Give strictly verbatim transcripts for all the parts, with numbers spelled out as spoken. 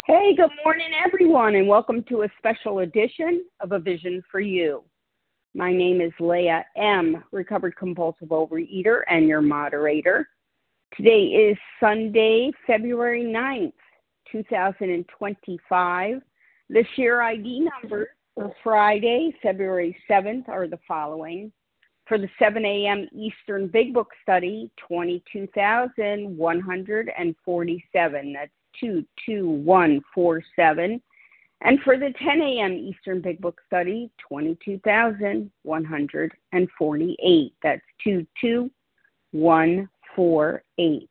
Hey, good morning, everyone, and welcome to a special edition of A Vision for You. My name is Leah M., recovered compulsive overeater and your moderator. Today is Sunday, February ninth, twenty twenty-five. The share I D numbers for Friday, February seventh are the following. For the seven a.m. Eastern Big Book Study, twenty-two thousand one hundred forty-seven. That's two two one four seven. And for the ten a.m. Eastern Big Book Study, twenty-two thousand one hundred forty-eight. That's two two one four eight.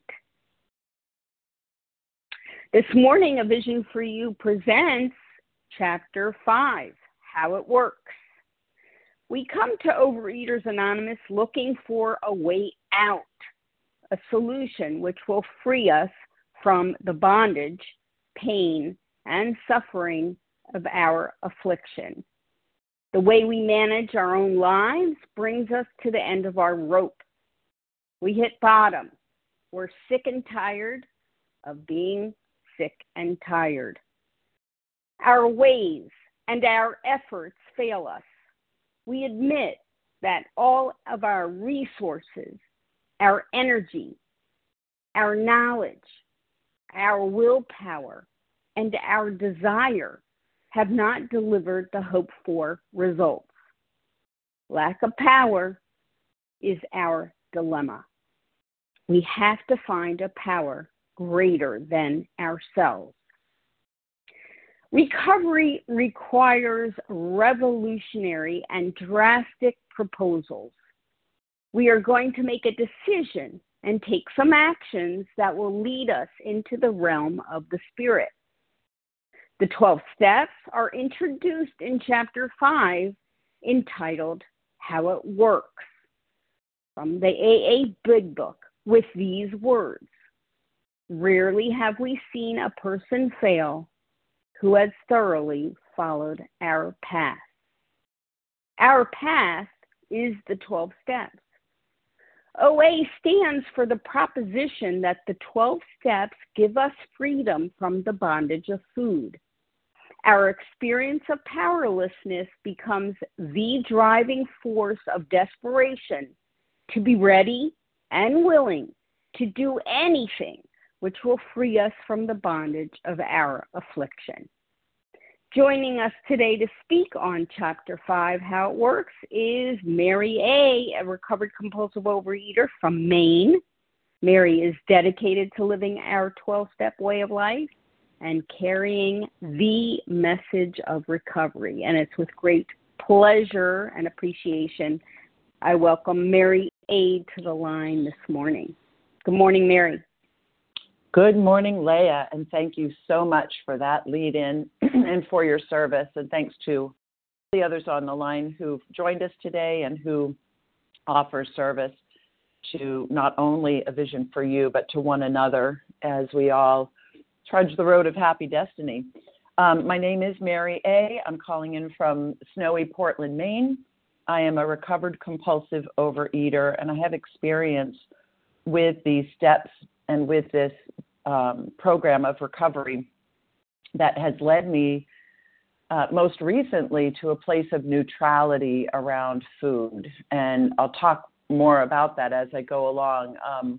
This morning, A Vision for You presents Chapter five, How It Works. We come to Overeaters Anonymous looking for a way out, a solution which will free us from the bondage, pain, and suffering of our affliction. The way we manage our own lives brings us to the end of our rope. We hit bottom. We're sick and tired of being sick and tired. Our ways and our efforts fail us. We admit that all of our resources, our energy, our knowledge, our willpower, and our desire have not delivered the hoped-for results. Lack of power is our dilemma. We have to find a power greater than ourselves. Recovery requires revolutionary and drastic proposals. We are going to make a decision and take some actions that will lead us into the realm of the Spirit. The twelve steps are introduced in Chapter five, entitled How It Works, from the A A Big Book, with these words. Rarely have we seen a person fail who has thoroughly followed our path. Our path is the twelve steps. O A stands for the proposition that the twelve steps give us freedom from the bondage of food. Our experience of powerlessness becomes the driving force of desperation to be ready and willing to do anything which will free us from the bondage of our affliction. Joining us today to speak on Chapter five, How It Works, is Mary A., a recovered compulsive overeater from Maine. Mary is dedicated to living our twelve-step way of life and carrying the message of recovery. And it's with great pleasure and appreciation I welcome Mary A. to the line this morning. Good morning, Mary. Good morning, Leah, and thank you so much for that lead-in and for your service. And thanks to the others on the line who've joined us today and who offer service to not only A Vision for You, but to one another as we all trudge the road of happy destiny. Um, my name is Mary A. I'm calling in from snowy Portland, Maine. I am a recovered compulsive overeater, and I have experience with these steps and with this um, program of recovery that has led me uh, most recently to a place of neutrality around food. And I'll talk more about that as I go along. Um,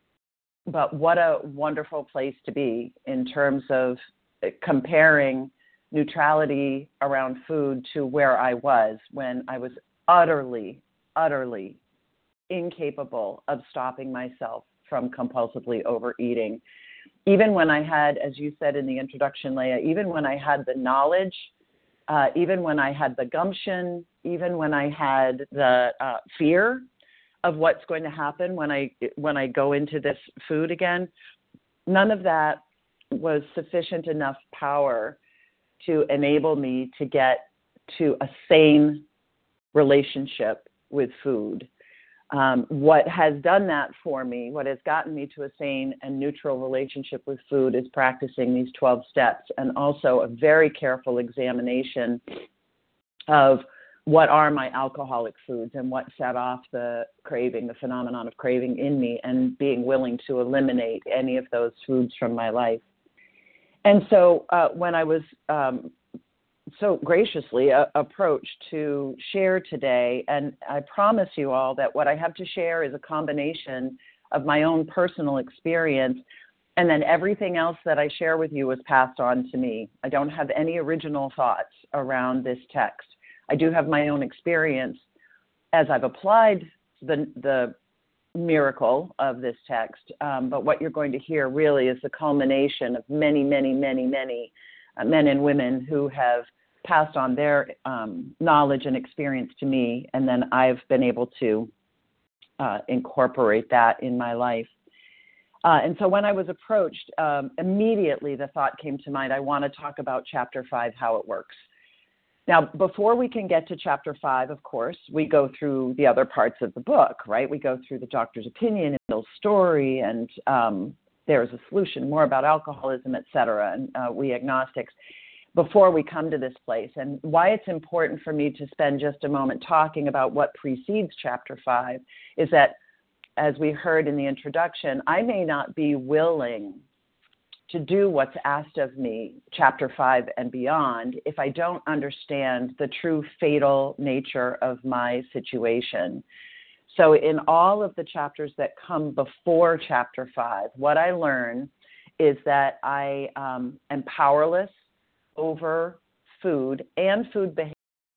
but what a wonderful place to be in terms of comparing neutrality around food to where I was when I was utterly, utterly incapable of stopping myself from compulsively overeating. Even when I had, as you said in the introduction, Leah, even when I had the knowledge, uh, even when I had the gumption, even when I had the uh, fear of what's going to happen when I when I go into this food again, none of that was sufficient enough power to enable me to get to a sane relationship with food. Um, what has done that for me, what has gotten me to a sane and neutral relationship with food, is practicing these twelve steps, and also a very careful examination of what are my alcoholic foods and what set off the craving, the phenomenon of craving in me, and being willing to eliminate any of those foods from my life. And so uh, when I was um, so graciously uh, approached to share today, and I promise you all that what I have to share is a combination of my own personal experience, and then everything else that I share with you was passed on to me. I don't have any original thoughts around this text. I do have my own experience as I've applied the, the miracle of this text, um, but what you're going to hear really is the culmination of many, many, many, many uh, men and women who have passed on their um, knowledge and experience to me, and then I've been able to uh, incorporate that in my life. Uh, and so when I was approached, um, immediately the thought came to mind, I want to talk about chapter five, how it works. Now, before we can get to chapter five, of course, we go through the other parts of the book, right? We go through the doctor's opinion and Bill's story, and um, there's a solution, more about alcoholism, et cetera, and uh, we agnostics, before we come to this place. And why it's important for me to spend just a moment talking about what precedes chapter five is that, as we heard in the introduction, I may not be willing to do what's asked of me, chapter five and beyond, if I don't understand the true fatal nature of my situation. So in all of the chapters that come before chapter five, what I learn is that I um, am powerless over food and food behavior,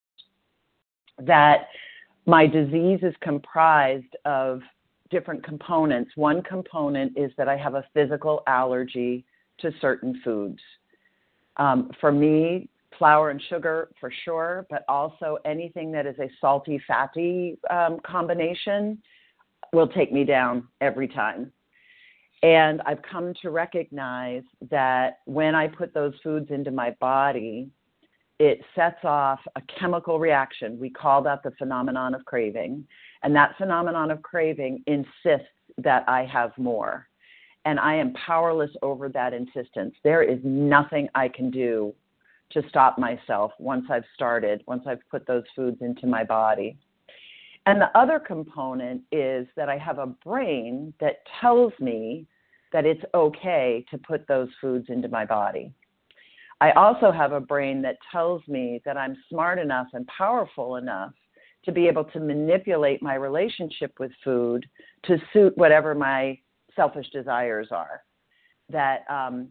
that my disease is comprised of different components. One component is that I have a physical allergy to certain foods. Um, for me, flour and sugar for sure, but also anything that is a salty, fatty um, combination will take me down every time. And I've come to recognize that when I put those foods into my body, it sets off a chemical reaction. We call that the phenomenon of craving. And that phenomenon of craving insists that I have more. And I am powerless over that insistence. There is nothing I can do to stop myself once I've started, once I've put those foods into my body. And the other component is that I have a brain that tells me that it's okay to put those foods into my body. I also have a brain that tells me that I'm smart enough and powerful enough to be able to manipulate my relationship with food to suit whatever my selfish desires are. That um,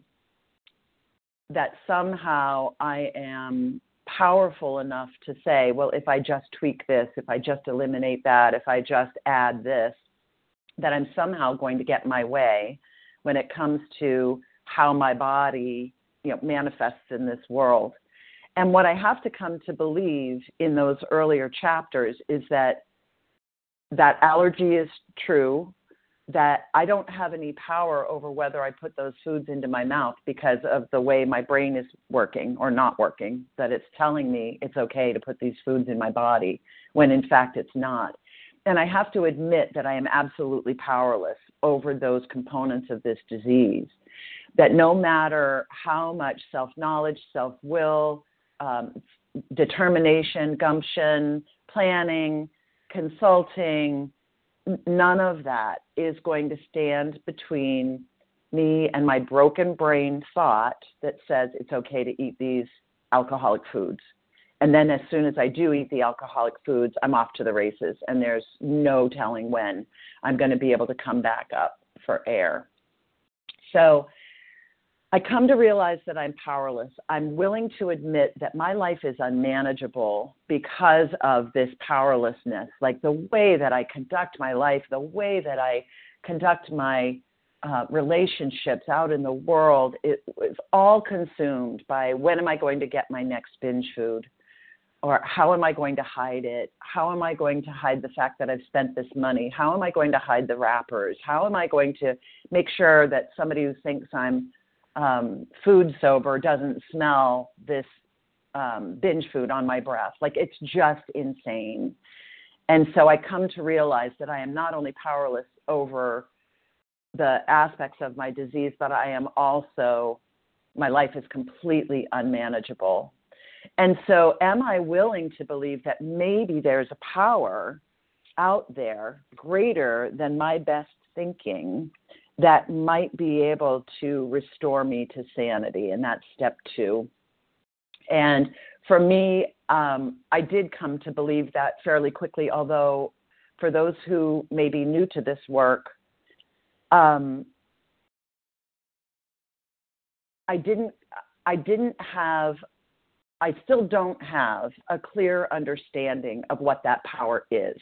that somehow I am powerful enough to say, well, if I just tweak this, if I just eliminate that, if I just add this, that I'm somehow going to get my way when it comes to how my body, you know, manifests in this world. And what I have to come to believe in those earlier chapters is that that allergy is true, that I don't have any power over whether I put those foods into my mouth because of the way my brain is working or not working, that it's telling me it's okay to put these foods in my body when in fact it's not. And I have to admit that I am absolutely powerless over those components of this disease, that no matter how much self-knowledge, self-will, um, determination, gumption, planning, consulting, none of that is going to stand between me and my broken brain thought that says it's okay to eat these alcoholic foods. And then as soon as I do eat the alcoholic foods, I'm off to the races, and there's no telling when I'm going to be able to come back up for air. So I come to realize that I'm powerless. I'm willing to admit that my life is unmanageable because of this powerlessness, like the way that I conduct my life, the way that I conduct my uh, relationships out in the world, it is all consumed by when am I going to get my next binge food? Or how am I going to hide it? How am I going to hide the fact that I've spent this money? How am I going to hide the wrappers? How am I going to make sure that somebody who thinks I'm um, food sober doesn't smell this um, binge food on my breath? Like, it's just insane. And so I come to realize that I am not only powerless over the aspects of my disease, but I am also, my life is completely unmanageable. And so am I willing to believe that maybe there's a power out there greater than my best thinking that might be able to restore me to sanity, and that's step two. And for me, um, I did come to believe that fairly quickly, although for those who may be new to this work, um, I didn't, I didn't have, I still don't have a clear understanding of what that power is.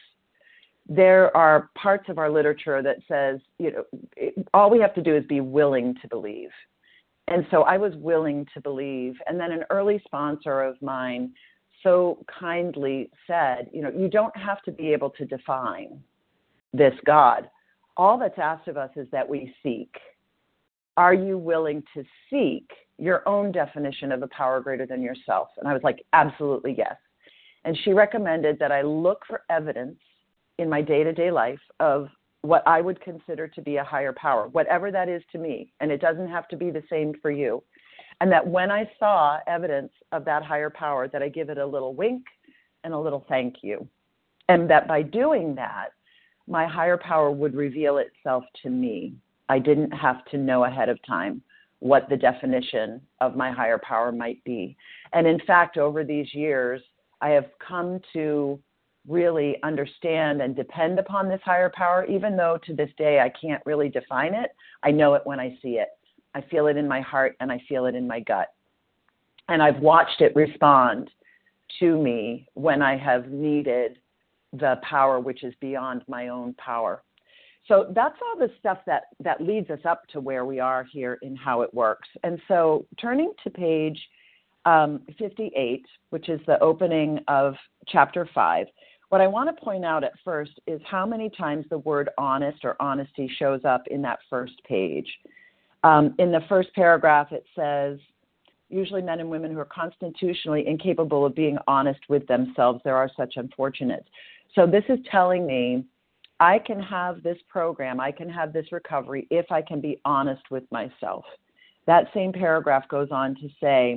There are parts of our literature that says, you know, it, all we have to do is be willing to believe. And so I was willing to believe. And then an early sponsor of mine so kindly said, you know, you don't have to be able to define this God. All that's asked of us is that we seek. Are you willing to seek your own definition of a power greater than yourself? And I was like, absolutely yes. And she recommended that I look for evidence in my day-to-day life of what I would consider to be a higher power, whatever that is to me, and it doesn't have to be the same for you. And that when I saw evidence of that higher power, that I give it a little wink and a little thank you. And that by doing that, my higher power would reveal itself to me. I didn't have to know ahead of time what the definition of my higher power might be. And in fact, over these years, I have come to really understand and depend upon this higher power, even though to this day I can't really define it. I know it when I see it. I feel it in my heart and I feel it in my gut. And I've watched it respond to me when I have needed the power which is beyond my own power. So that's all the stuff that, that leads us up to where we are here in How It Works. And so turning to page um, fifty-eight, which is the opening of chapter five, what I want to point out at first is how many times the word honest or honesty shows up in that first page. Um, in the first paragraph, it says, usually men and women who are constitutionally incapable of being honest with themselves, there are such unfortunates. So this is telling me I can have this program, I can have this recovery if I can be honest with myself. That same paragraph goes on to say,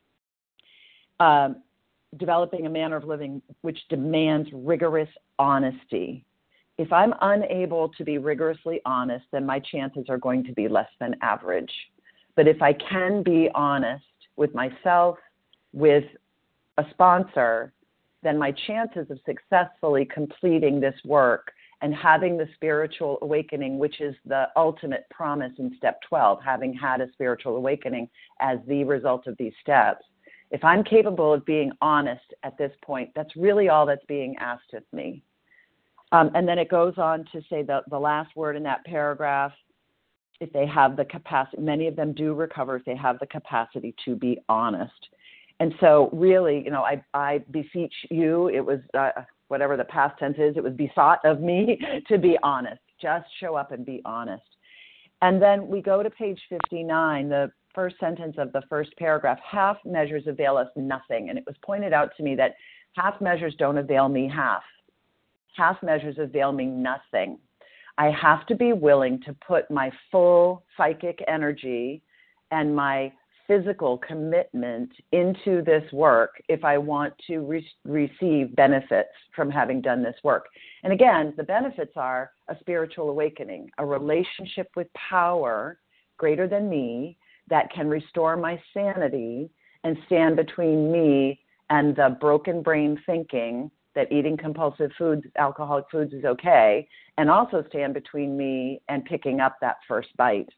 um, developing a manner of living which demands rigorous honesty. If I'm unable to be rigorously honest, then my chances are going to be less than average. But if I can be honest with myself, with a sponsor, then my chances of successfully completing this work and having the spiritual awakening, which is the ultimate promise in step twelve, having had a spiritual awakening as the result of these steps, if I'm capable of being honest at this point, that's really all that's being asked of me. Um, and then it goes on to say the, the last word in that paragraph, if they have the capacity, many of them do recover if they have the capacity to be honest. And so really, you know, I, I beseech you, it was uh, whatever the past tense is, it was besought of me to be honest. Just show up and be honest. And then we go to page fifty-nine, the first sentence of the first paragraph, half measures avail us nothing. And it was pointed out to me that half measures don't avail me half. Half measures avail me nothing. I have to be willing to put my full psychic energy and my physical commitment into this work if I want to re- receive benefits from having done this work. And again, the benefits are a spiritual awakening, a relationship with power greater than me that can restore my sanity and stand between me and the broken brain thinking that eating compulsive foods, alcoholic foods is okay, and also stand between me and picking up that first bite.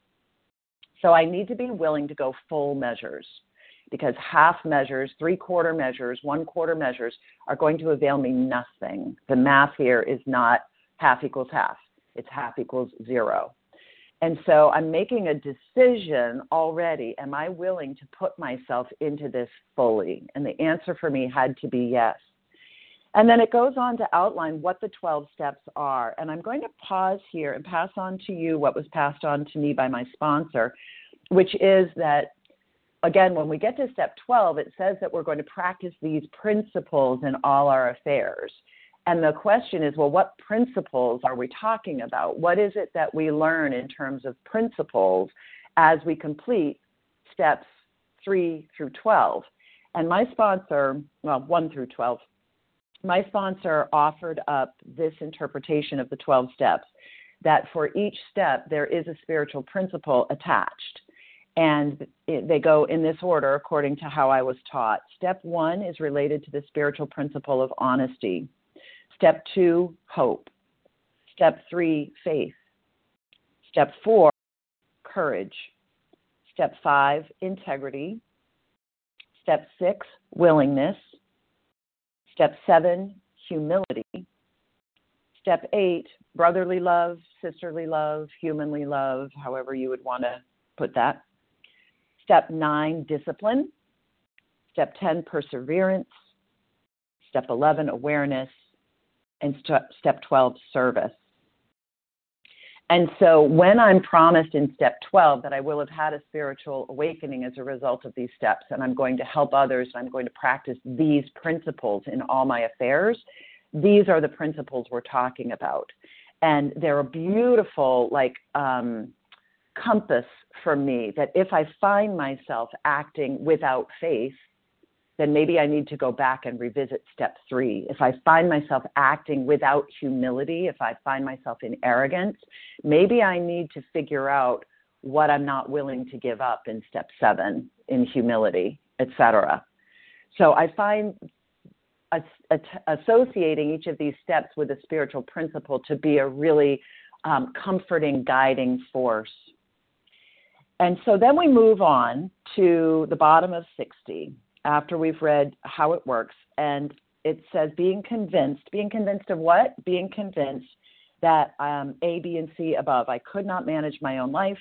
So I need to be willing to go full measures, because half measures, three-quarter measures, one-quarter measures are going to avail me nothing. The math here is not half equals half. It's half equals zero. And so I'm making a decision already. Am I willing to put myself into this fully? And the answer for me had to be yes. And then it goes on to outline what the twelve steps are. And I'm going to pause here and pass on to you what was passed on to me by my sponsor, which is that, again, when we get to step twelve, it says that we're going to practice these principles in all our affairs. And the question is, well, what principles are we talking about? What is it that we learn in terms of principles as we complete steps three through twelve? And my sponsor, well, one through twelve, my sponsor offered up this interpretation of the twelve steps, that for each step there is a spiritual principle attached. And it, they go in this order according to how I was taught. Step one is related to the spiritual principle of honesty. Step two, hope. Step three, faith. Step four, courage. Step five, integrity. Step six, willingness. Step seven, humility. Step eight, brotherly love, sisterly love, humanly love, however you would want to put that. Step nine, discipline. Step ten, perseverance. Step eleven, awareness. And st- step twelve, service. And so when I'm promised in step twelve that I will have had a spiritual awakening as a result of these steps, and I'm going to help others, and I'm going to practice these principles in all my affairs, these are the principles we're talking about. And they're a beautiful, like, um, compass for me that if I find myself acting without faith, then maybe I need to go back and revisit step three. If I find myself acting without humility, if I find myself in arrogance, maybe I need to figure out what I'm not willing to give up in step seven, in humility, et cetera. So I find associating each of these steps with a spiritual principle to be a really um, comforting, guiding force. And so then we move on to the bottom of sixty, after we've read how it works. And it says being convinced. Being convinced of what? Being convinced that um, A, B, and C above. I could not manage my own life.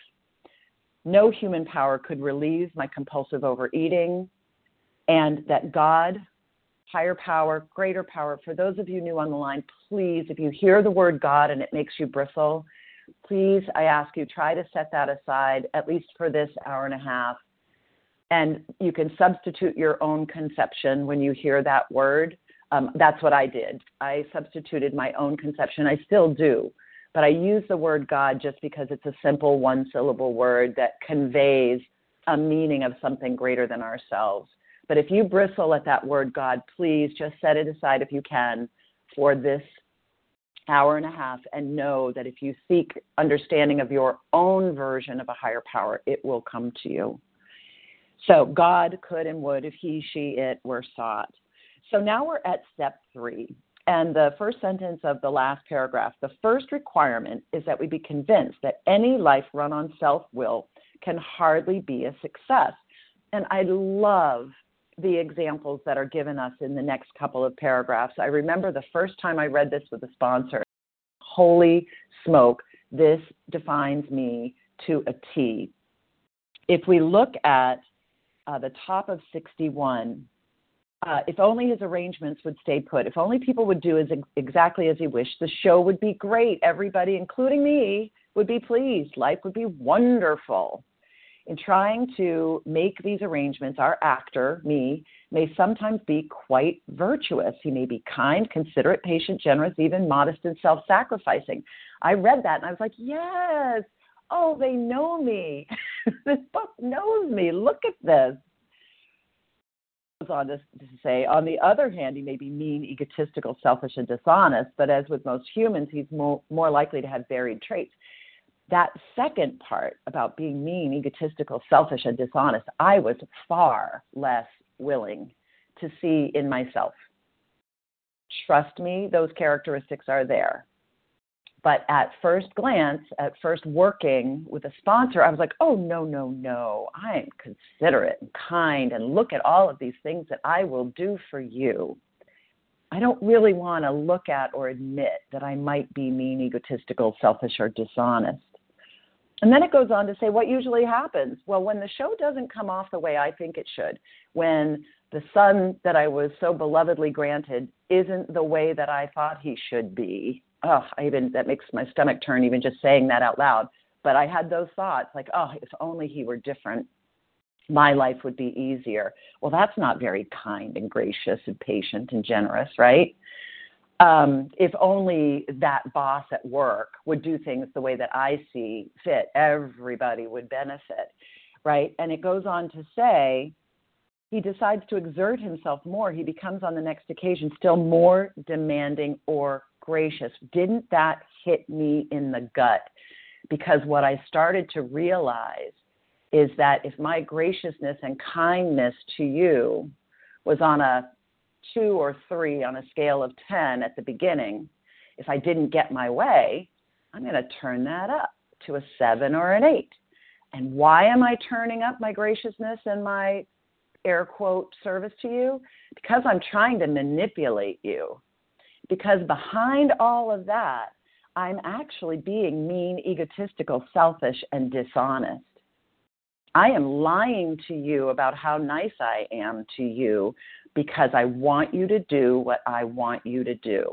No human power could relieve my compulsive overeating. And that God, higher power, greater power, for those of you new on the line, please, if you hear the word God and it makes you bristle, please, I ask you, try to set that aside, at least for this hour and a half. And you can substitute your own conception when you hear that word. Um, that's what I did. I substituted my own conception. I still do. But I use the word God just because it's a simple one-syllable word that conveys a meaning of something greater than ourselves. But if you bristle at that word God, please just set it aside if you can for this hour and a half, and know that if you seek understanding of your own version of a higher power, it will come to you. So God could and would if he, she, it were sought. So now we're at step three. And the first sentence of the last paragraph, the first requirement is that we be convinced that any life run on self-will can hardly be a success. And I love the examples that are given us in the next couple of paragraphs. I remember the first time I read this with a sponsor, holy smoke, this defines me to a T. If we look at uh, the top of sixty-one, uh, if only his arrangements would stay put, if only people would do as ex- exactly as he wished, the show would be great. Everybody, including me, would be pleased. Life would be wonderful. In trying to make these arrangements, our actor, me, may sometimes be quite virtuous. He may be kind, considerate, patient, generous, even modest and self-sacrificing. I read that and I was like, yes, oh, they know me. This book knows me. Look at this. Goes on to, to say, on the other hand, he may be mean, egotistical, selfish, and dishonest, but as with most humans, he's more, more likely to have varied traits. That second part about being mean, egotistical, selfish, and dishonest, I was far less willing to see in myself. Trust me, those characteristics are there. But at first glance, at first working with a sponsor, I was like, oh, no, no, no. I'm considerate and kind, and look at all of these things that I will do for you. I don't really want to look at or admit that I might be mean, egotistical, selfish, or dishonest. And then it goes on to say what usually happens. Well, when the show doesn't come off the way I think it should, when the son that I was so belovedly granted isn't the way that I thought he should be, oh, I even that makes my stomach turn even just saying that out loud. But I had those thoughts like, oh, if only he were different, my life would be easier. Well, that's not very kind and gracious and patient and generous, right? Um, if only that boss at work would do things the way that I see fit, everybody would benefit, right? And it goes on to say, he decides to exert himself more. He becomes on the next occasion still more demanding or gracious. Didn't that hit me in the gut? Because what I started to realize is that if my graciousness and kindness to you was on a two or three on a scale of ten at the beginning, if I didn't get my way, I'm going to turn that up to a seven or an eight. And why am I turning up my graciousness and my air quote service to you? Because I'm trying to manipulate you. Because behind all of that, I'm actually being mean, egotistical, selfish, and dishonest. I am lying to you about how nice I am to you because I want you to do what I want you to do.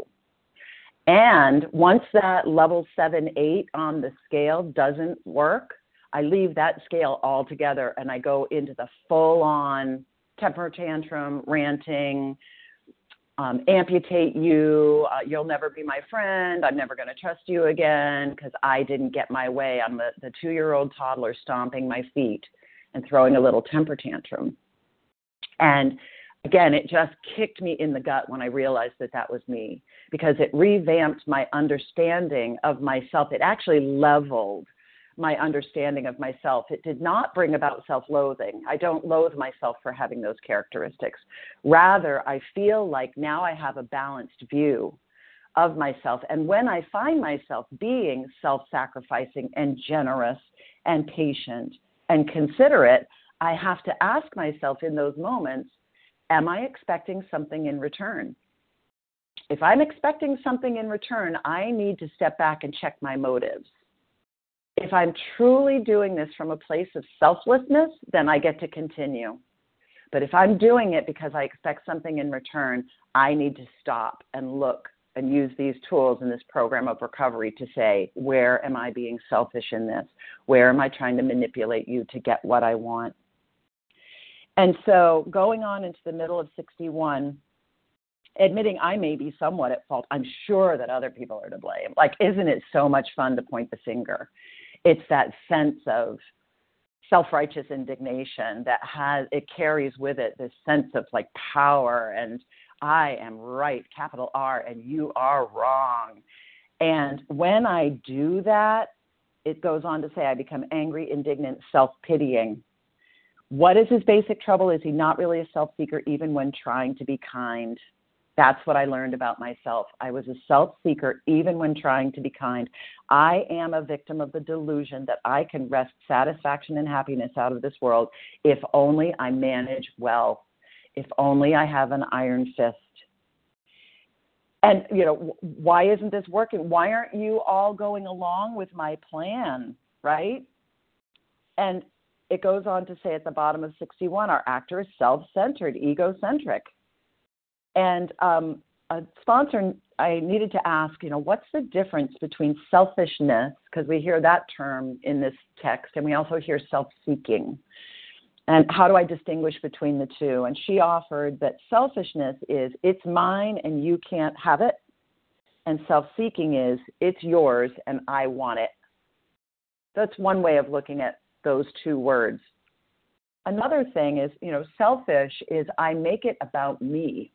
And once that level seven, eight on the scale doesn't work, I leave that scale altogether and I go into the full-on temper tantrum, ranting, um, amputate you, uh, you'll never be my friend, I'm never going to trust you again because I didn't get my way. I'm the, the two-year-old toddler stomping my feet and throwing a little temper tantrum. And again, it just kicked me in the gut when I realized that that was me because it revamped my understanding of myself. It actually leveled my understanding of myself. It did not bring about self-loathing. I don't loathe myself for having those characteristics. Rather, I feel like now I have a balanced view of myself. And when I find myself being self-sacrificing and generous and patient and considerate, I have to ask myself in those moments, am I expecting something in return? If I'm expecting something in return, I need to step back and check my motives. If I'm truly doing this from a place of selflessness, then I get to continue. But if I'm doing it because I expect something in return, I need to stop and look and use these tools in this program of recovery to say, where am I being selfish in this? Where am I trying to manipulate you to get what I want? And so going on into the middle of sixty-one, admitting I may be somewhat at fault, I'm sure that other people are to blame. Like, isn't it so much fun to point the finger? It's that sense of self-righteous indignation that has, it carries with it this sense of like power and I am right, capital R, and you are wrong. And when I do that, it goes on to say I become angry, indignant, self-pitying. What is his basic trouble? Is he not really a self-seeker even when trying to be kind? That's what I learned about myself. I was a self-seeker even when trying to be kind. I am a victim of the delusion that I can wrest satisfaction and happiness out of this world if only I manage well, if only I have an iron fist. And, you know, why isn't this working? Why aren't you all going along with my plan, right? And it goes on to say at the bottom of sixty-one, our actor is self-centered, egocentric. And um, a sponsor, I needed to ask, you know, what's the difference between selfishness, because we hear that term in this text, and we also hear self-seeking. And how do I distinguish between the two? And she offered that selfishness is, it's mine and you can't have it. And self-seeking is, it's yours and I want it. That's one way of looking at those two words. Another thing is, you know, selfish is I make it about me.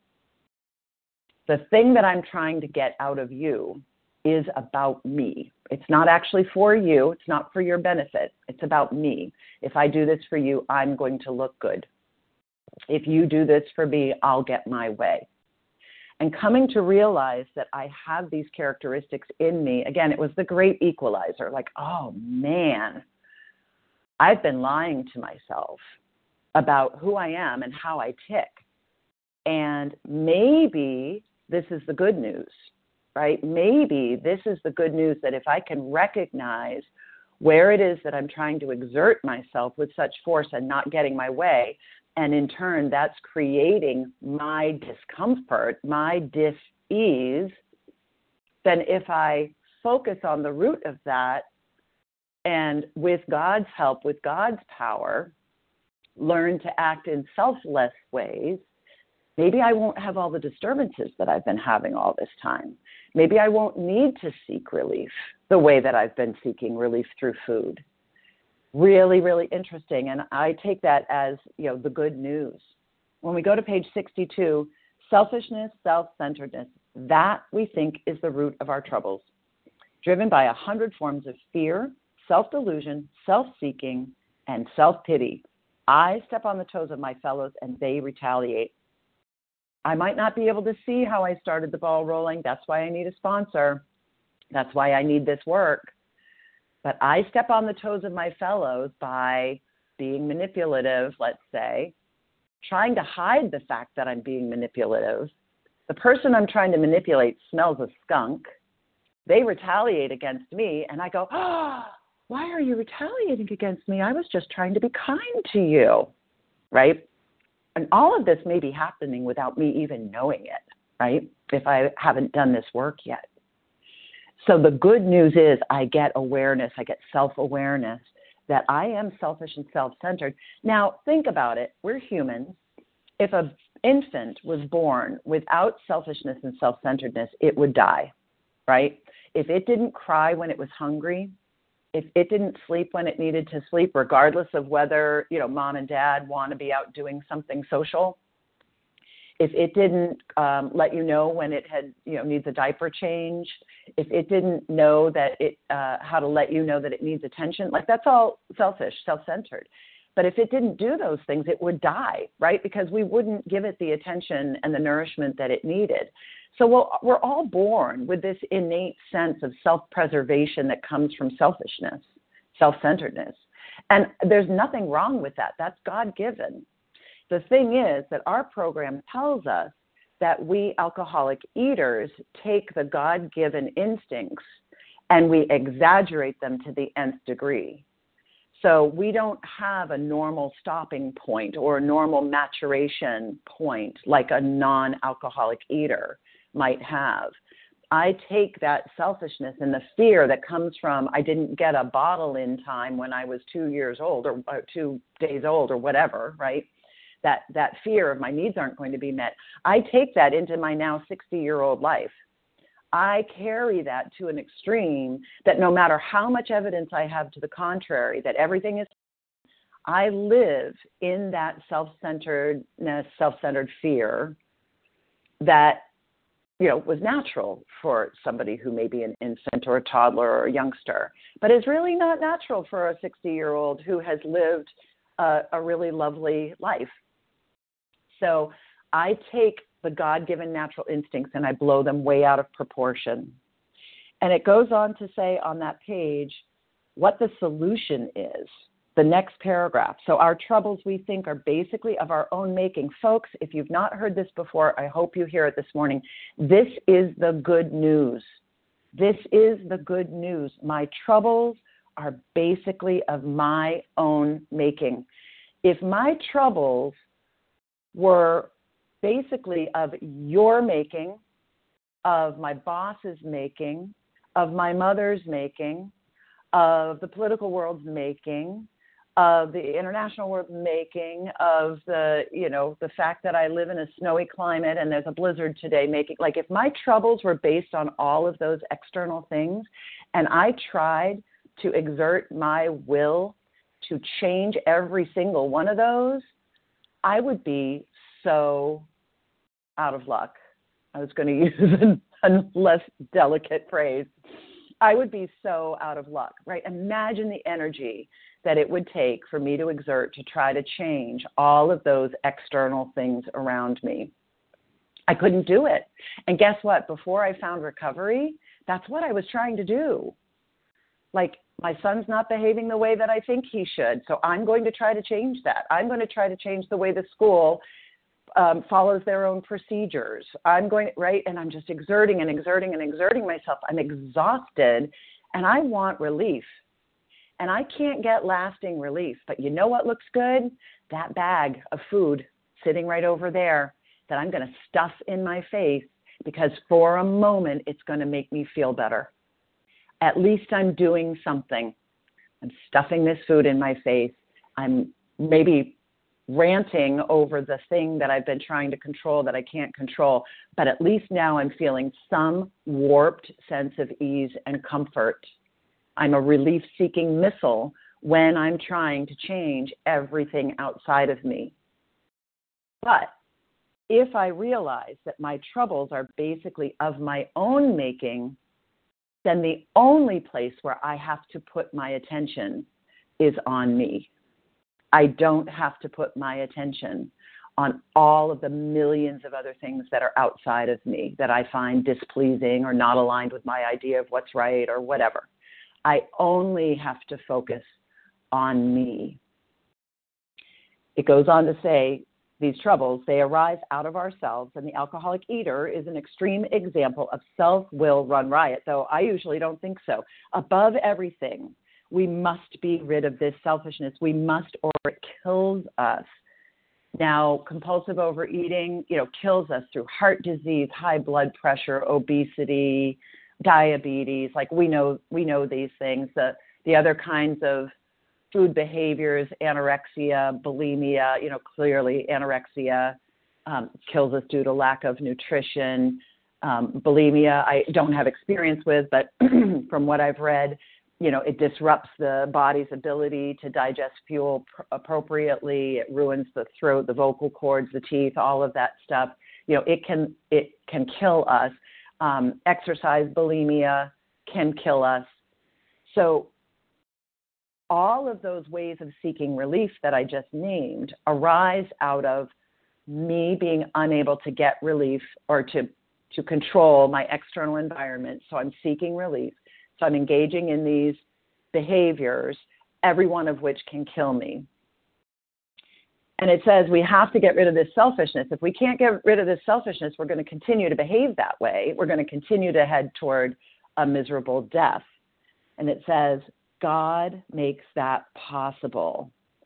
The thing that I'm trying to get out of you is about me. It's not actually for you. It's not for your benefit. It's about me. If I do this for you, I'm going to look good. If you do this for me, I'll get my way. And coming to realize that I have these characteristics in me, again, it was the great equalizer. Like, oh man, I've been lying to myself about who I am and how I tick. And maybe this is the good news, right? Maybe this is the good news that if I can recognize where it is that I'm trying to exert myself with such force and not getting my way, and in turn that's creating my discomfort, my dis-ease, then if I focus on the root of that and with God's help, with God's power, learn to act in selfless ways, maybe I won't have all the disturbances that I've been having all this time. Maybe I won't need to seek relief the way that I've been seeking relief through food. Really, really interesting. And I take that as, you know, the good news. When we go to page sixty-two, selfishness, self-centeredness, That, we think, is the root of our troubles, driven by a hundred forms of fear, self-delusion, self-seeking, and self-pity. I step on the toes of my fellows and they retaliate. I might not be able to see how I started the ball rolling. That's why I need a sponsor. That's why I need this work. But I step on the toes of my fellows by being manipulative, let's say, trying to hide the fact that I'm being manipulative. The person I'm trying to manipulate smells a skunk. They retaliate against me, and I go, oh, why are you retaliating against me? I was just trying to be kind to you, right? And all of this may be happening without me even knowing it, right, if I haven't done this work yet. So the good news is I get awareness, I get self-awareness that I am selfish and self-centered. Now, think about it. We're humans. If an infant was born without selfishness and self-centeredness, it would die, right? If it didn't cry when it was hungry, if it didn't sleep when it needed to sleep, regardless of whether, you know, mom and dad want to be out doing something social, if it didn't um, let you know when it had, you know, needs a diaper change, if it didn't know that it, uh, how to let you know that it needs attention, like that's all selfish, self-centered. But if it didn't do those things, it would die, right? Because we wouldn't give it the attention and the nourishment that it needed. So we'll, we're all born with this innate sense of self-preservation that comes from selfishness, self-centeredness. And there's nothing wrong with that. That's God-given. The thing is that our program tells us that we alcoholic eaters take the God-given instincts and we exaggerate them to the nth degree. So we don't have a normal stopping point or a normal maturation point like a non-alcoholic eater might have. I take that selfishness and the fear that comes from I didn't get a bottle in time when I was two years old or, or two days old or whatever, right? That that fear of my needs aren't going to be met. I take that into my now sixty-year-old life. I carry that to an extreme that no matter how much evidence I have to the contrary, that everything is, I live in that self-centeredness, self-centered fear that, you know, was natural for somebody who may be an infant or a toddler or a youngster, but is really not natural for a sixty-year-old who has lived a, a really lovely life. So I take the God-given natural instincts and I blow them way out of proportion. And it goes on to say on that page what the solution is, the next paragraph. So our troubles, we think, are basically of our own making. Folks, if you've not heard this before, I hope you hear it this morning. This is the good news. This is the good news. My troubles are basically of my own making. If my troubles were basically of your making, of my boss's making, of my mother's making, of the political world's making, of the international world's making, of the, you know, the fact that I live in a snowy climate and there's a blizzard today making, like if my troubles were based on all of those external things and I tried to exert my will to change every single one of those, I would be so out of luck. I was going to use a, a less delicate phrase. I would be so out of luck, right? Imagine the energy that it would take for me to exert to try to change all of those external things around me. I couldn't do it. And guess what? Before I found recovery, that's what I was trying to do. Like, my son's not behaving the way that I think he should, so I'm going to try to change that. I'm going to try to change the way the school um, follows their own procedures. I'm going, right, and I'm just exerting and exerting and exerting myself. I'm exhausted, and I want relief. And I can't get lasting relief. But you know what looks good? That bag of food sitting right over there that I'm going to stuff in my face because for a moment it's going to make me feel better. At least I'm doing something. I'm stuffing this food in my face. I'm maybe ranting over the thing that I've been trying to control that I can't control, but at least now I'm feeling some warped sense of ease and comfort. I'm a relief-seeking missile when I'm trying to change everything outside of me. But if I realize that my troubles are basically of my own making, then the only place where I have to put my attention is on me. I don't have to put my attention on all of the millions of other things that are outside of me that I find displeasing or not aligned with my idea of what's right or whatever. I only have to focus on me. It goes on to say, these troubles, they arise out of ourselves, and the alcoholic eater is an extreme example of self-will run riot, though I usually don't think so. Above everything, we must be rid of this selfishness. We must, or it kills us. Now, compulsive overeating, you know, kills us through heart disease, high blood pressure, obesity, diabetes. Like we know, we know these things. The the other kinds of food behaviors, anorexia, bulimia, you know, clearly anorexia um, kills us due to lack of nutrition. Um, bulimia, I don't have experience with, but from what I've read, you know, it disrupts the body's ability to digest fuel pr- appropriately. It ruins the throat, the vocal cords, the teeth, all of that stuff. You know, it can it can kill us. Um, exercise bulimia can kill us. So all of those ways of seeking relief that I just named arise out of me being unable to get relief or to, to control my external environment. So I'm seeking relief. So I'm engaging in these behaviors, every one of which can kill me. And it says we have to get rid of this selfishness. If we can't get rid of this selfishness, we're going to continue to behave that way. We're going to continue to head toward a miserable death. And it says, God makes that possible.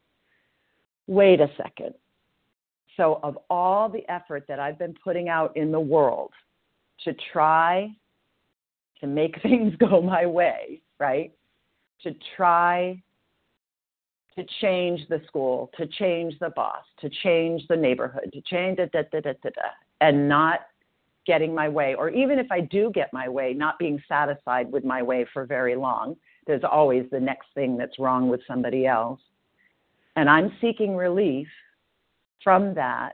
Wait a second. So of all the effort that I've been putting out in the world to try to make things go my way, right? To try to change the school, to change the boss, to change the neighborhood, to change da, da, da, da, da, da, and not getting my way, or even if I do get my way, not being satisfied with my way for very long. There's always the next thing that's wrong with somebody else. And I'm seeking relief from that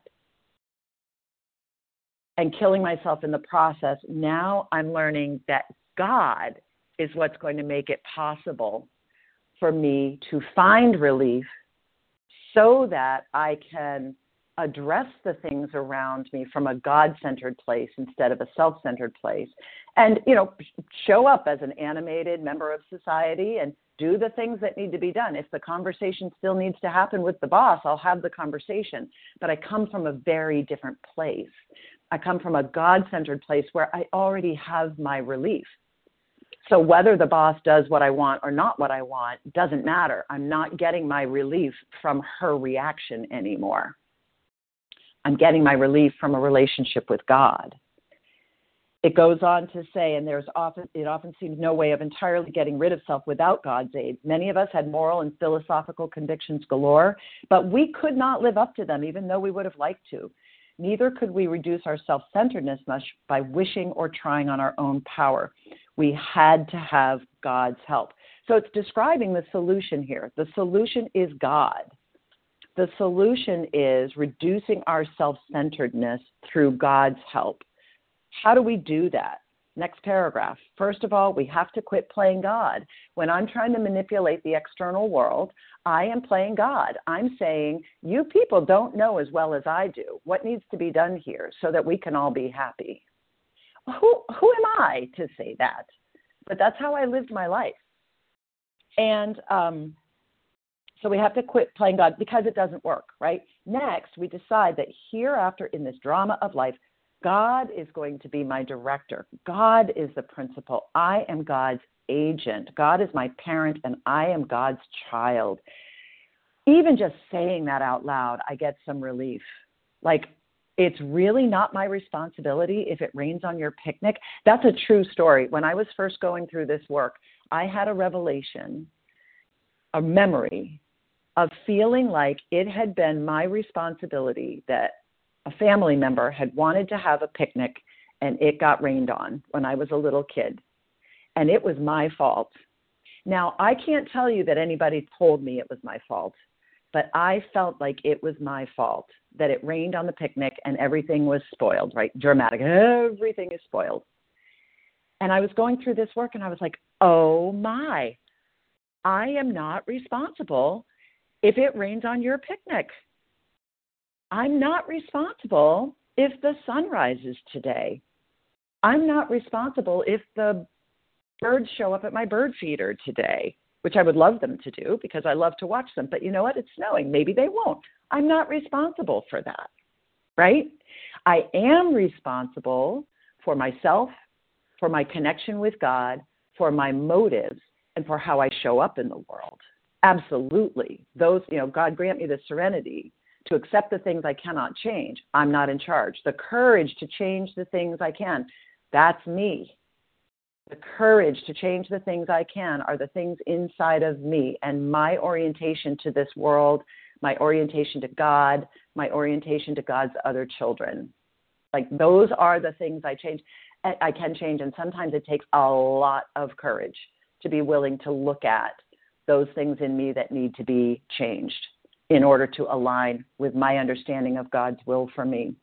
and killing myself in the process. Now I'm learning that God is what's going to make it possible for me to find relief so that I can address the things around me from a God-centered place instead of a self-centered place. And, you know, show up as an animated member of society and do the things that need to be done. If the conversation still needs to happen with the boss, I'll have the conversation. But I come from a very different place. I come from a God-centered place where I already have my relief. So whether the boss does what I want or not what I want doesn't matter. I'm not getting my relief from her reaction anymore. I'm getting my relief from a relationship with God. It goes on to say, and there's often, it often seems no way of entirely getting rid of self without God's aid. Many of us had moral and philosophical convictions galore, but we could not live up to them, even though we would have liked to. Neither could we reduce our self-centeredness much by wishing or trying on our own power. We had to have God's help. So it's describing the solution here. The solution is God. The solution is reducing our self-centeredness through God's help. How do we do that? Next paragraph. First of all, we have to quit playing God. When I'm trying to manipulate the external world, I am playing God. I'm saying, you people don't know as well as I do what needs to be done here so that we can all be happy. Who, who am I to say that? But that's how I lived my life. And um, so we have to quit playing God because it doesn't work, right? Next, we decide that hereafter in this drama of life, God is going to be my director. God is the principal. I am God's agent. God is my parent, and I am God's child. Even just saying that out loud, I get some relief. Like, it's really not my responsibility if it rains on your picnic. That's a true story. When I was first going through this work, I had a revelation, a memory of feeling like it had been my responsibility that a family member had wanted to have a picnic and it got rained on when I was a little kid. And it was my fault. Now, I can't tell you that anybody told me it was my fault, but I felt like it was my fault. that it rained on the picnic and everything was spoiled, right? Dramatic. Everything is spoiled. And I was going through this work and I was like, oh my, I am not responsible if it rains on your picnic. I'm not responsible if the sun rises today. I'm not responsible if the birds show up at my bird feeder today, which I would love them to do because I love to watch them. But you know what? It's snowing. Maybe they won't. I'm not responsible for that, right? I am responsible for myself, for my connection with God, for my motives, and for how I show up in the world. Absolutely. Those, you know, God grant me the serenity to accept the things I cannot change. I'm not in charge. The courage to change the things I can. That's me. The courage to change the things I can are the things inside of me, and my orientation to this world, my orientation to God, my orientation to God's other children. Like those are the things I change. I can change, and sometimes it takes a lot of courage to be willing to look at those things in me that need to be changed in order to align with my understanding of God's will for me.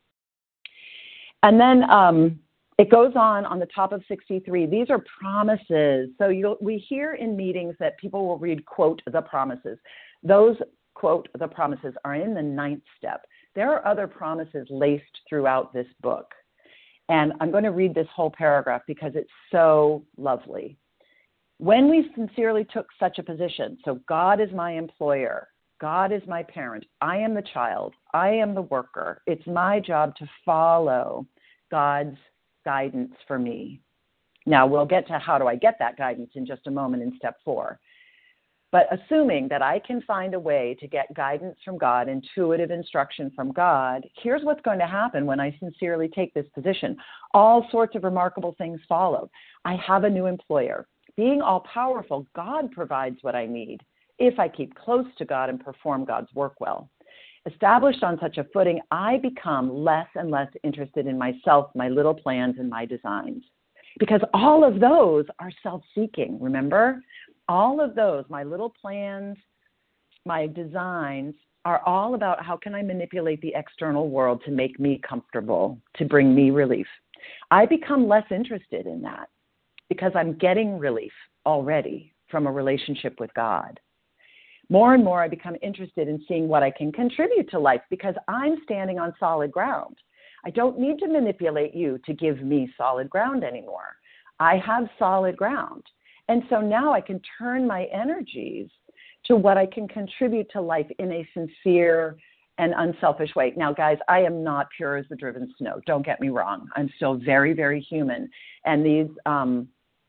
And then um, it goes on on the top of sixty-three. These are promises. So you'll, we hear in meetings that people will read, quote, the promises. Those, quote, the promises are in the ninth step. There are other promises laced throughout this book. And I'm going to read this whole paragraph because it's so lovely. When we sincerely took such a position, so God is my employer, God is my parent, I am the child, I am the worker, it's my job to follow God's guidance for me. Now, we'll get to how do I get that guidance in just a moment in step four. But assuming that I can find a way to get guidance from God, intuitive instruction from God, here's what's going to happen when I sincerely take this position. All sorts of remarkable things follow. I have a new employer. Being all-powerful, God provides what I need if I keep close to God and perform God's work well. Established on such a footing, I become less and less interested in myself, my little plans, and my designs. Because all of those are self-seeking, remember? All of those, my little plans, my designs, are all about how can I manipulate the external world to make me comfortable, to bring me relief. I become less interested in that because I'm getting relief already from a relationship with God. More and more, I become interested in seeing what I can contribute to life because I'm standing on solid ground. I don't need to manipulate you to give me solid ground anymore. I have solid ground. And so now I can turn my energies to what I can contribute to life in a sincere and unselfish way. Now, guys, I am not pure as the driven snow. Don't get me wrong. I'm still very, very human. And these, um,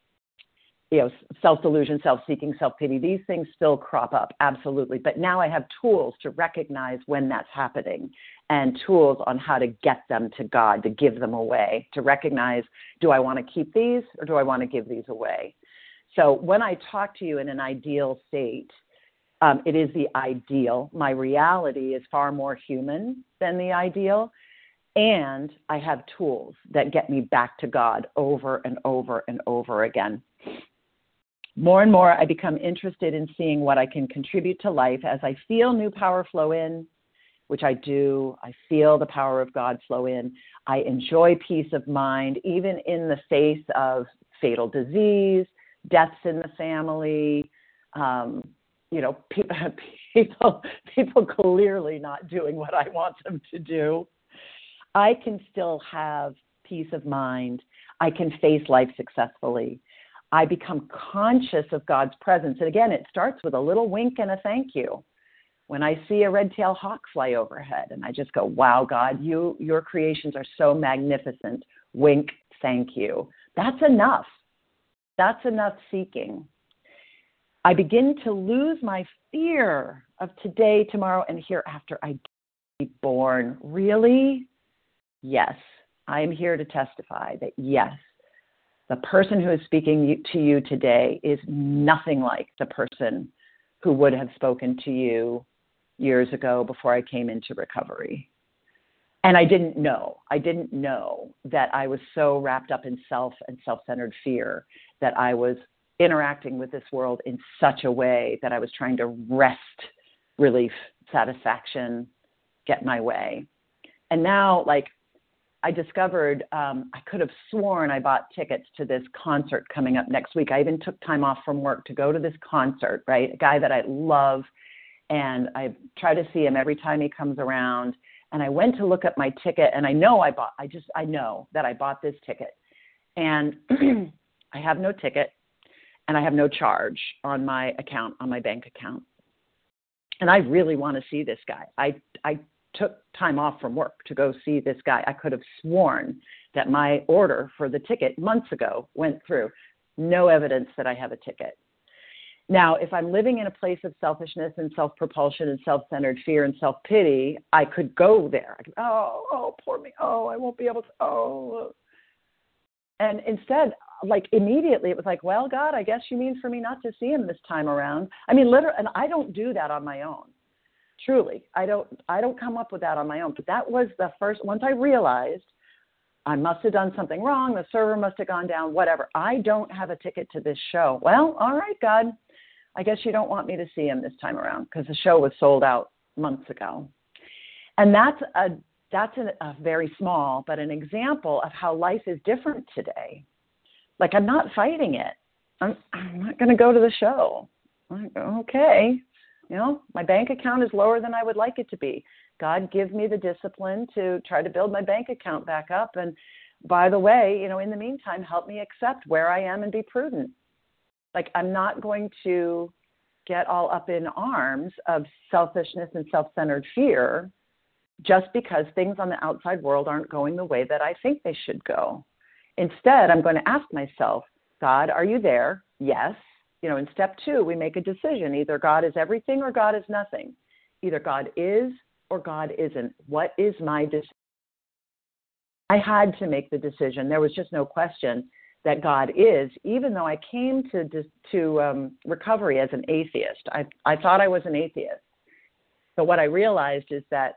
you know, self-delusion, self-seeking, self-pity, these things still crop up, absolutely. But now I have tools to recognize when that's happening and tools on how to get them to God, to give them away, to recognize, do I want to keep these or do I want to give these away? So when I talk to you in an ideal state, um, it is the ideal. My reality is far more human than the ideal. And I have tools that get me back to God over and over and over again. More and more, I become interested in seeing what I can contribute to life as I feel new power flow in, which I do. I feel the power of God flow in. I enjoy peace of mind, even in the face of fatal disease, deaths in the family, um, you know, people, people, people clearly not doing what I want them to do. I can still have peace of mind. I can face life successfully. I become conscious of God's presence. And again, it starts with a little wink and a thank you. When I see a red-tailed hawk fly overhead and I just go, wow, God, you, your creations are so magnificent. Wink, thank you. That's enough. That's enough seeking. I begin to lose my fear of today, tomorrow, and hereafter. I be born. Really? Yes. I am here to testify that yes, the person who is speaking to you today is nothing like the person who would have spoken to you years ago before I came into recovery. And I didn't know. I didn't know that I was so wrapped up in self and self-centered fear that I was interacting with this world in such a way that I was trying to wrest relief, satisfaction, get my way. And now, like, I discovered um, I could have sworn I bought tickets to this concert coming up next week. I even took time off from work to go to this concert, right? A guy that I love, and I try to see him every time he comes around. And I went to look at my ticket, and I know I bought, I just, I know that I bought this ticket. And I have no ticket, and I have no charge on my account, on my bank account. And I really want to see this guy. I, I took time off from work to go see this guy. I could have sworn that my order for the ticket months ago went through. No evidence that I have a ticket. Now, if I'm living in a place of selfishness and self-propulsion and self-centered fear and self-pity, I could go there. I could, oh, oh, poor me. Oh, I won't be able to. Oh. And instead, like immediately, it was like, well, God, I guess you mean for me not to see him this time around. I mean, literally, and I don't do that on my own. Truly, I don't. I don't come up with that on my own. But that was the first. Once I realized I must have done something wrong, the server must have gone down. Whatever. I don't have a ticket to this show. Well, all right, God. I guess you don't want me to see him this time around because the show was sold out months ago. And that's a that's an, a very small, but an example of how life is different today. Like, I'm not fighting it. I'm, I'm not going to go to the show. I'm like, okay, you know, my bank account is lower than I would like it to be. God, give me the discipline to try to build my bank account back up. And by the way, you know, in the meantime, help me accept where I am and be prudent. Like, I'm not going to get all up in arms of selfishness and self-centered fear just because things on the outside world aren't going the way that I think they should go. Instead, I'm going to ask myself, God, are you there? Yes. You know, in step two, we make a decision. Either God is everything or God is nothing. Either God is or God isn't. What is my decision? I had to make the decision. There was just no question that God is, even though I came to to um, recovery as an atheist. I, I thought I was an atheist. But what I realized is that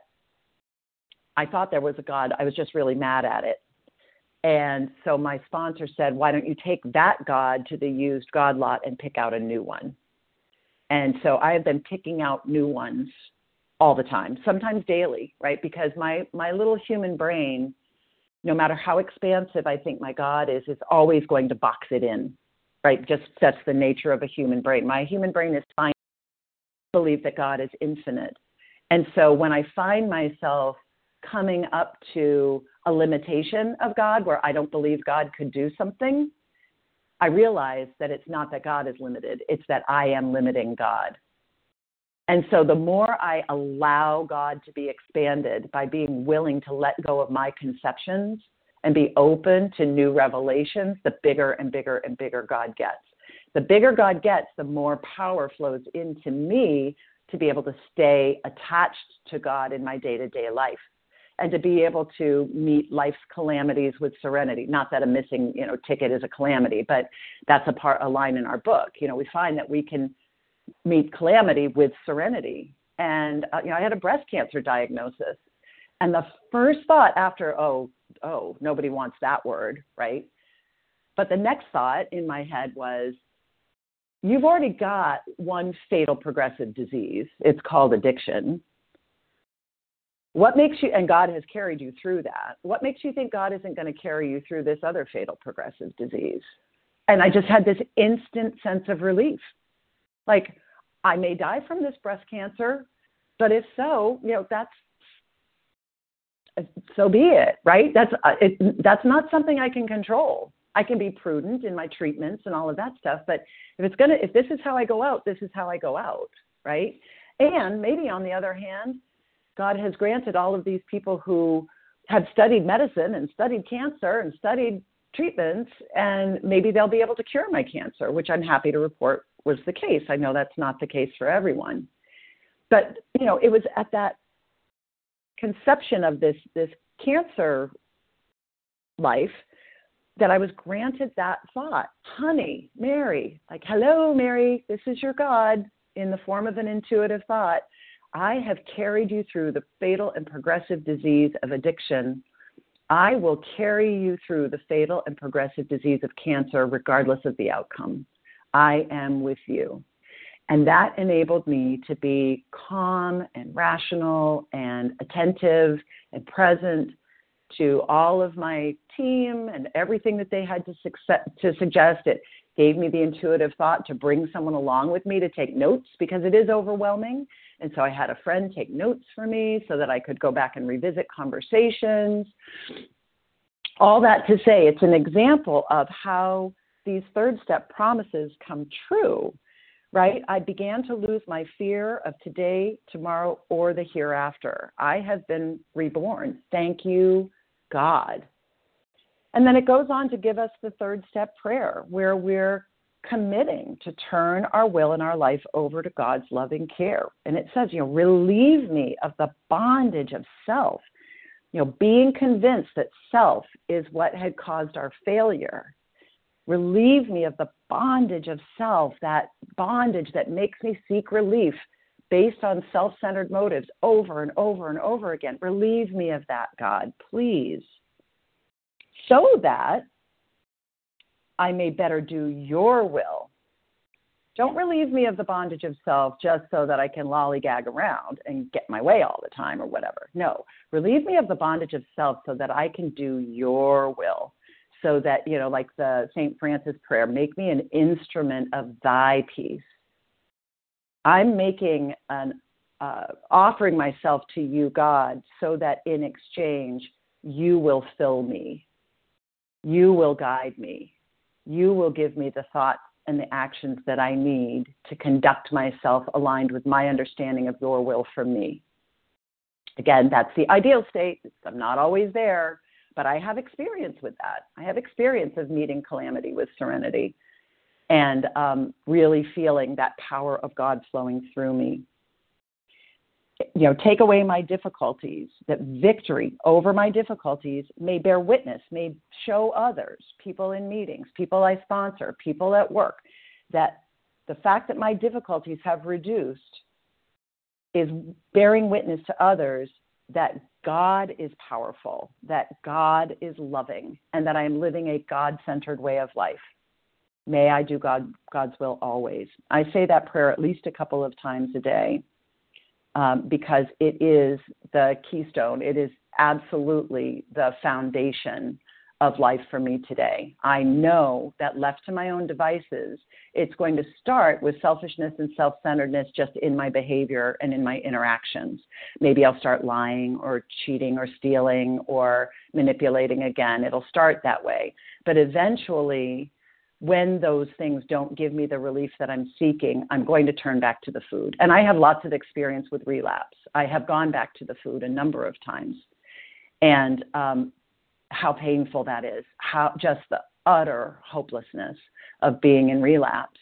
I thought there was a God. I was just really mad at it. And so my sponsor said, why don't you take that God to the used God lot and pick out a new one? And so I have been picking out new ones all the time, sometimes daily, right? Because my, my little human brain, no matter how expansive I think my God is, is always going to box it in, right? Just that's the nature of a human brain. My human brain is fine. I believe that God is infinite. And so when I find myself coming up to a limitation of God where I don't believe God could do something, I realize that it's not that God is limited. It's that I am limiting God. And so the more I allow God to be expanded by being willing to let go of my conceptions and be open to new revelations, the bigger and bigger and bigger God gets. The bigger God gets, the more power flows into me to be able to stay attached to God in my day-to-day life and to be able to meet life's calamities with serenity. Not that a missing, you know, ticket is a calamity, but that's a part, a line in our book. You know, we find that we can meet calamity with serenity. And, uh, you know, I had a breast cancer diagnosis. And the first thought after, oh, oh, nobody wants that word, right? But the next thought in my head was, you've already got one fatal progressive disease. It's called addiction. What makes you, and God has carried you through that, what makes you think God isn't going to carry you through this other fatal progressive disease? And I just had this instant sense of relief. Like, I may die from this breast cancer, but if so, you know, that's, so be it, right? That's, uh, it, that's not something I can control. I can be prudent in my treatments and all of that stuff, but if it's going to, if this is how I go out, this is how I go out, right? And maybe on the other hand, God has granted all of these people who have studied medicine and studied cancer and studied treatments, and maybe they'll be able to cure my cancer, which I'm happy to report was the case. I know that's not the case for everyone. But, you know, it was at that conception of this, this cancer life that I was granted that thought. Honey, Mary, like, hello, Mary, this is your God in the form of an intuitive thought. I have carried you through the fatal and progressive disease of addiction. I will carry you through the fatal and progressive disease of cancer, regardless of the outcome. I am with you. And that enabled me to be calm and rational and attentive and present to all of my team and everything that they had to, success, to suggest. It gave me the intuitive thought to bring someone along with me to take notes because it is overwhelming. And so I had a friend take notes for me so that I could go back and revisit conversations. All that to say, it's an example of how these third step promises come true, right? I began to lose my fear of today, tomorrow, or the hereafter. I have been reborn. Thank you, God. And then it goes on to give us the third step prayer, where we're committing to turn our will and our life over to God's loving care. And it says, you know, relieve me of the bondage of self, you know, being convinced that self is what had caused our failure. Relieve me of the bondage of self, that bondage that makes me seek relief based on self-centered motives over and over and over again. Relieve me of that, God, please, so that I may better do your will. Don't relieve me of the bondage of self just so that I can lollygag around and get my way all the time or whatever. No, relieve me of the bondage of self so that I can do your will. So that, you know, like the Saint Francis prayer, make me an instrument of thy peace. I'm making an, uh, offering myself to you, God, so that in exchange, you will fill me. You will guide me. You will give me the thoughts and the actions that I need to conduct myself aligned with my understanding of your will for me. Again, that's the ideal state. I'm not always there, but I have experience with that. I have experience of meeting calamity with serenity and um, really feeling that power of God flowing through me. You know, take away my difficulties, that victory over my difficulties may bear witness, may show others, people in meetings, people I sponsor, people at work, that the fact that my difficulties have reduced is bearing witness to others that God is powerful, that God is loving, and that I am living a God-centered way of life. May I do God, God's will always. I say that prayer at least a couple of times a day. Um, because it is the keystone. It is absolutely the foundation of life for me today. I know that left to my own devices, it's going to start with selfishness and self-centeredness just in my behavior and in my interactions. Maybe I'll start lying or cheating or stealing or manipulating again. It'll start that way. But eventually, when those things don't give me the relief that I'm seeking, I'm going to turn back to the food. And I have lots of experience with relapse. I have gone back to the food a number of times. And um, how painful that is, how just the utter hopelessness of being in relapse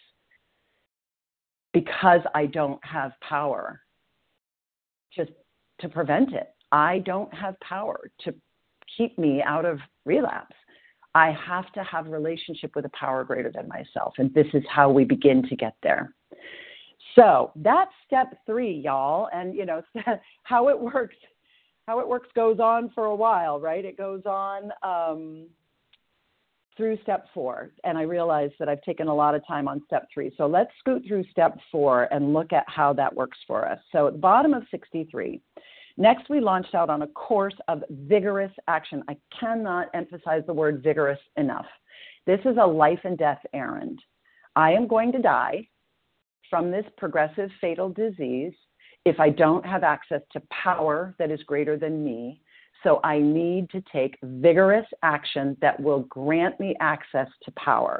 because I don't have power just to prevent it. I don't have power to keep me out of relapse. I have to have a relationship with a power greater than myself. And this is how we begin to get there. So that's step three, y'all. And, you know, how it works, how it works goes on for a while, right? It goes on um, through step four. And I realize that I've taken a lot of time on step three. So let's scoot through step four and look at how that works for us. So at the bottom of sixty-three, next, we launched out on a course of vigorous action. I cannot emphasize the word vigorous enough. This is a life and death errand. I am going to die from this progressive fatal disease if I don't have access to power that is greater than me. So I need to take vigorous action that will grant me access to power.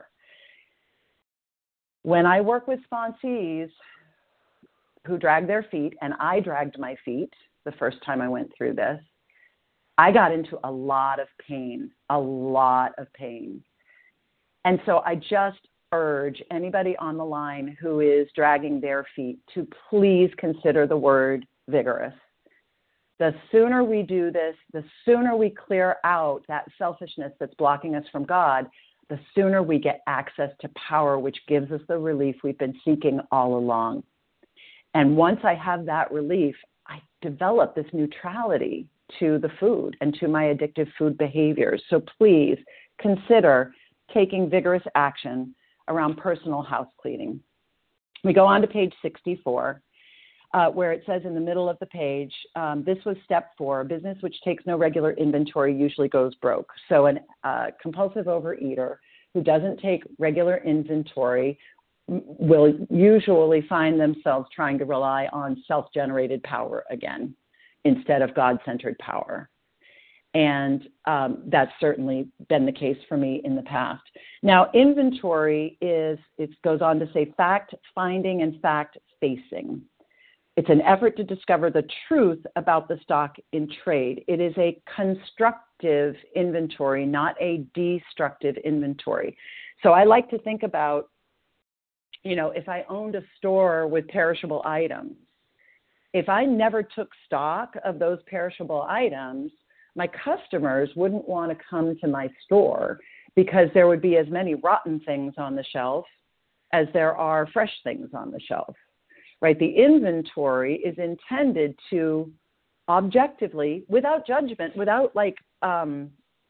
When I work with sponsees who drag their feet, and I dragged my feet, the first time I went through this, I got into a lot of pain, a lot of pain. And so I just urge anybody on the line who is dragging their feet to please consider the word vigorous. The sooner we do this, the sooner we clear out that selfishness that's blocking us from God, the sooner we get access to power, which gives us the relief we've been seeking all along. And once I have that relief, I develop this neutrality to the food and to my addictive food behaviors. So please consider taking vigorous action around personal house cleaning. We go on to page sixty-four, uh, where it says in the middle of the page, um, this was step four, a business which takes no regular inventory usually goes broke. So a uh, compulsive overeater who doesn't take regular inventory will usually find themselves trying to rely on self-generated power again instead of God-centered power. And um, that's certainly been the case for me in the past. Now, inventory is, it goes on to say, fact-finding and fact-facing. It's an effort to discover the truth about the stock in trade. It is a constructive inventory, not a destructive inventory. So I like to think about, you know, if I owned a store with perishable items, if I never took stock of those perishable items, my customers wouldn't want to come to my store because there would be as many rotten things on the shelf as there are fresh things on the shelf, right? The inventory is intended to objectively, without judgment, without like, um,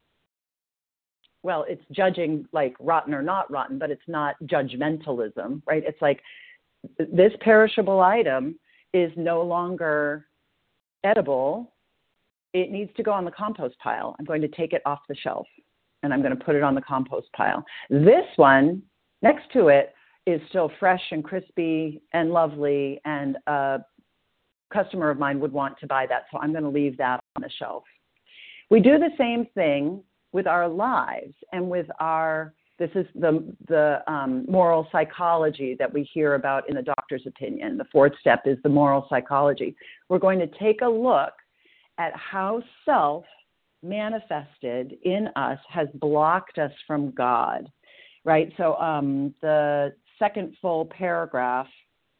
well, it's judging like rotten or not rotten, but it's not judgmentalism, right? It's like this perishable item is no longer edible. It needs to go on the compost pile. I'm going to take it off the shelf and I'm going to put it on the compost pile. This one next to it is still fresh and crispy and lovely, and a customer of mine would want to buy that, so I'm going to leave that on the shelf. We do the same thing with our lives and with our, this is the, the um, moral psychology that we hear about in the doctor's opinion. The fourth step is the moral psychology. We're going to take a look at how self manifested in us has blocked us from God, right? So um, the second full paragraph,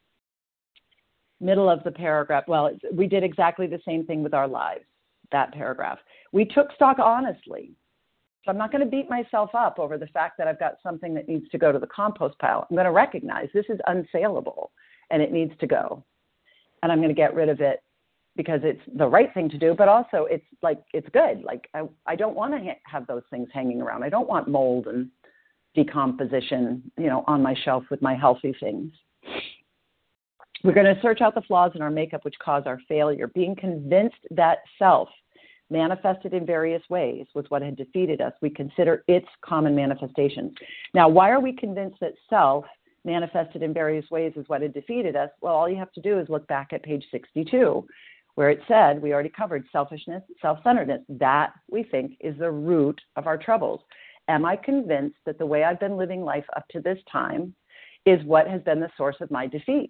middle of the paragraph, well, we did exactly the same thing with our lives, that paragraph. We took stock honestly. So I'm not going to beat myself up over the fact that I've got something that needs to go to the compost pile. I'm going to recognize this is unsaleable and it needs to go. And I'm going to get rid of it because it's the right thing to do, but also it's like, it's good. Like I, I don't want to ha- have those things hanging around. I don't want mold and decomposition, you know, on my shelf with my healthy things. We're going to search out the flaws in our makeup which cause our failure. Being convinced that self manifested in various ways was what had defeated us. We consider its common manifestations. Now, why are we convinced that self manifested in various ways is what had defeated us? Well, all you have to do is look back at page sixty-two, where it said, we already covered selfishness, self-centeredness. That, we think, is the root of our troubles. Am I convinced that the way I've been living life up to this time is what has been the source of my defeat?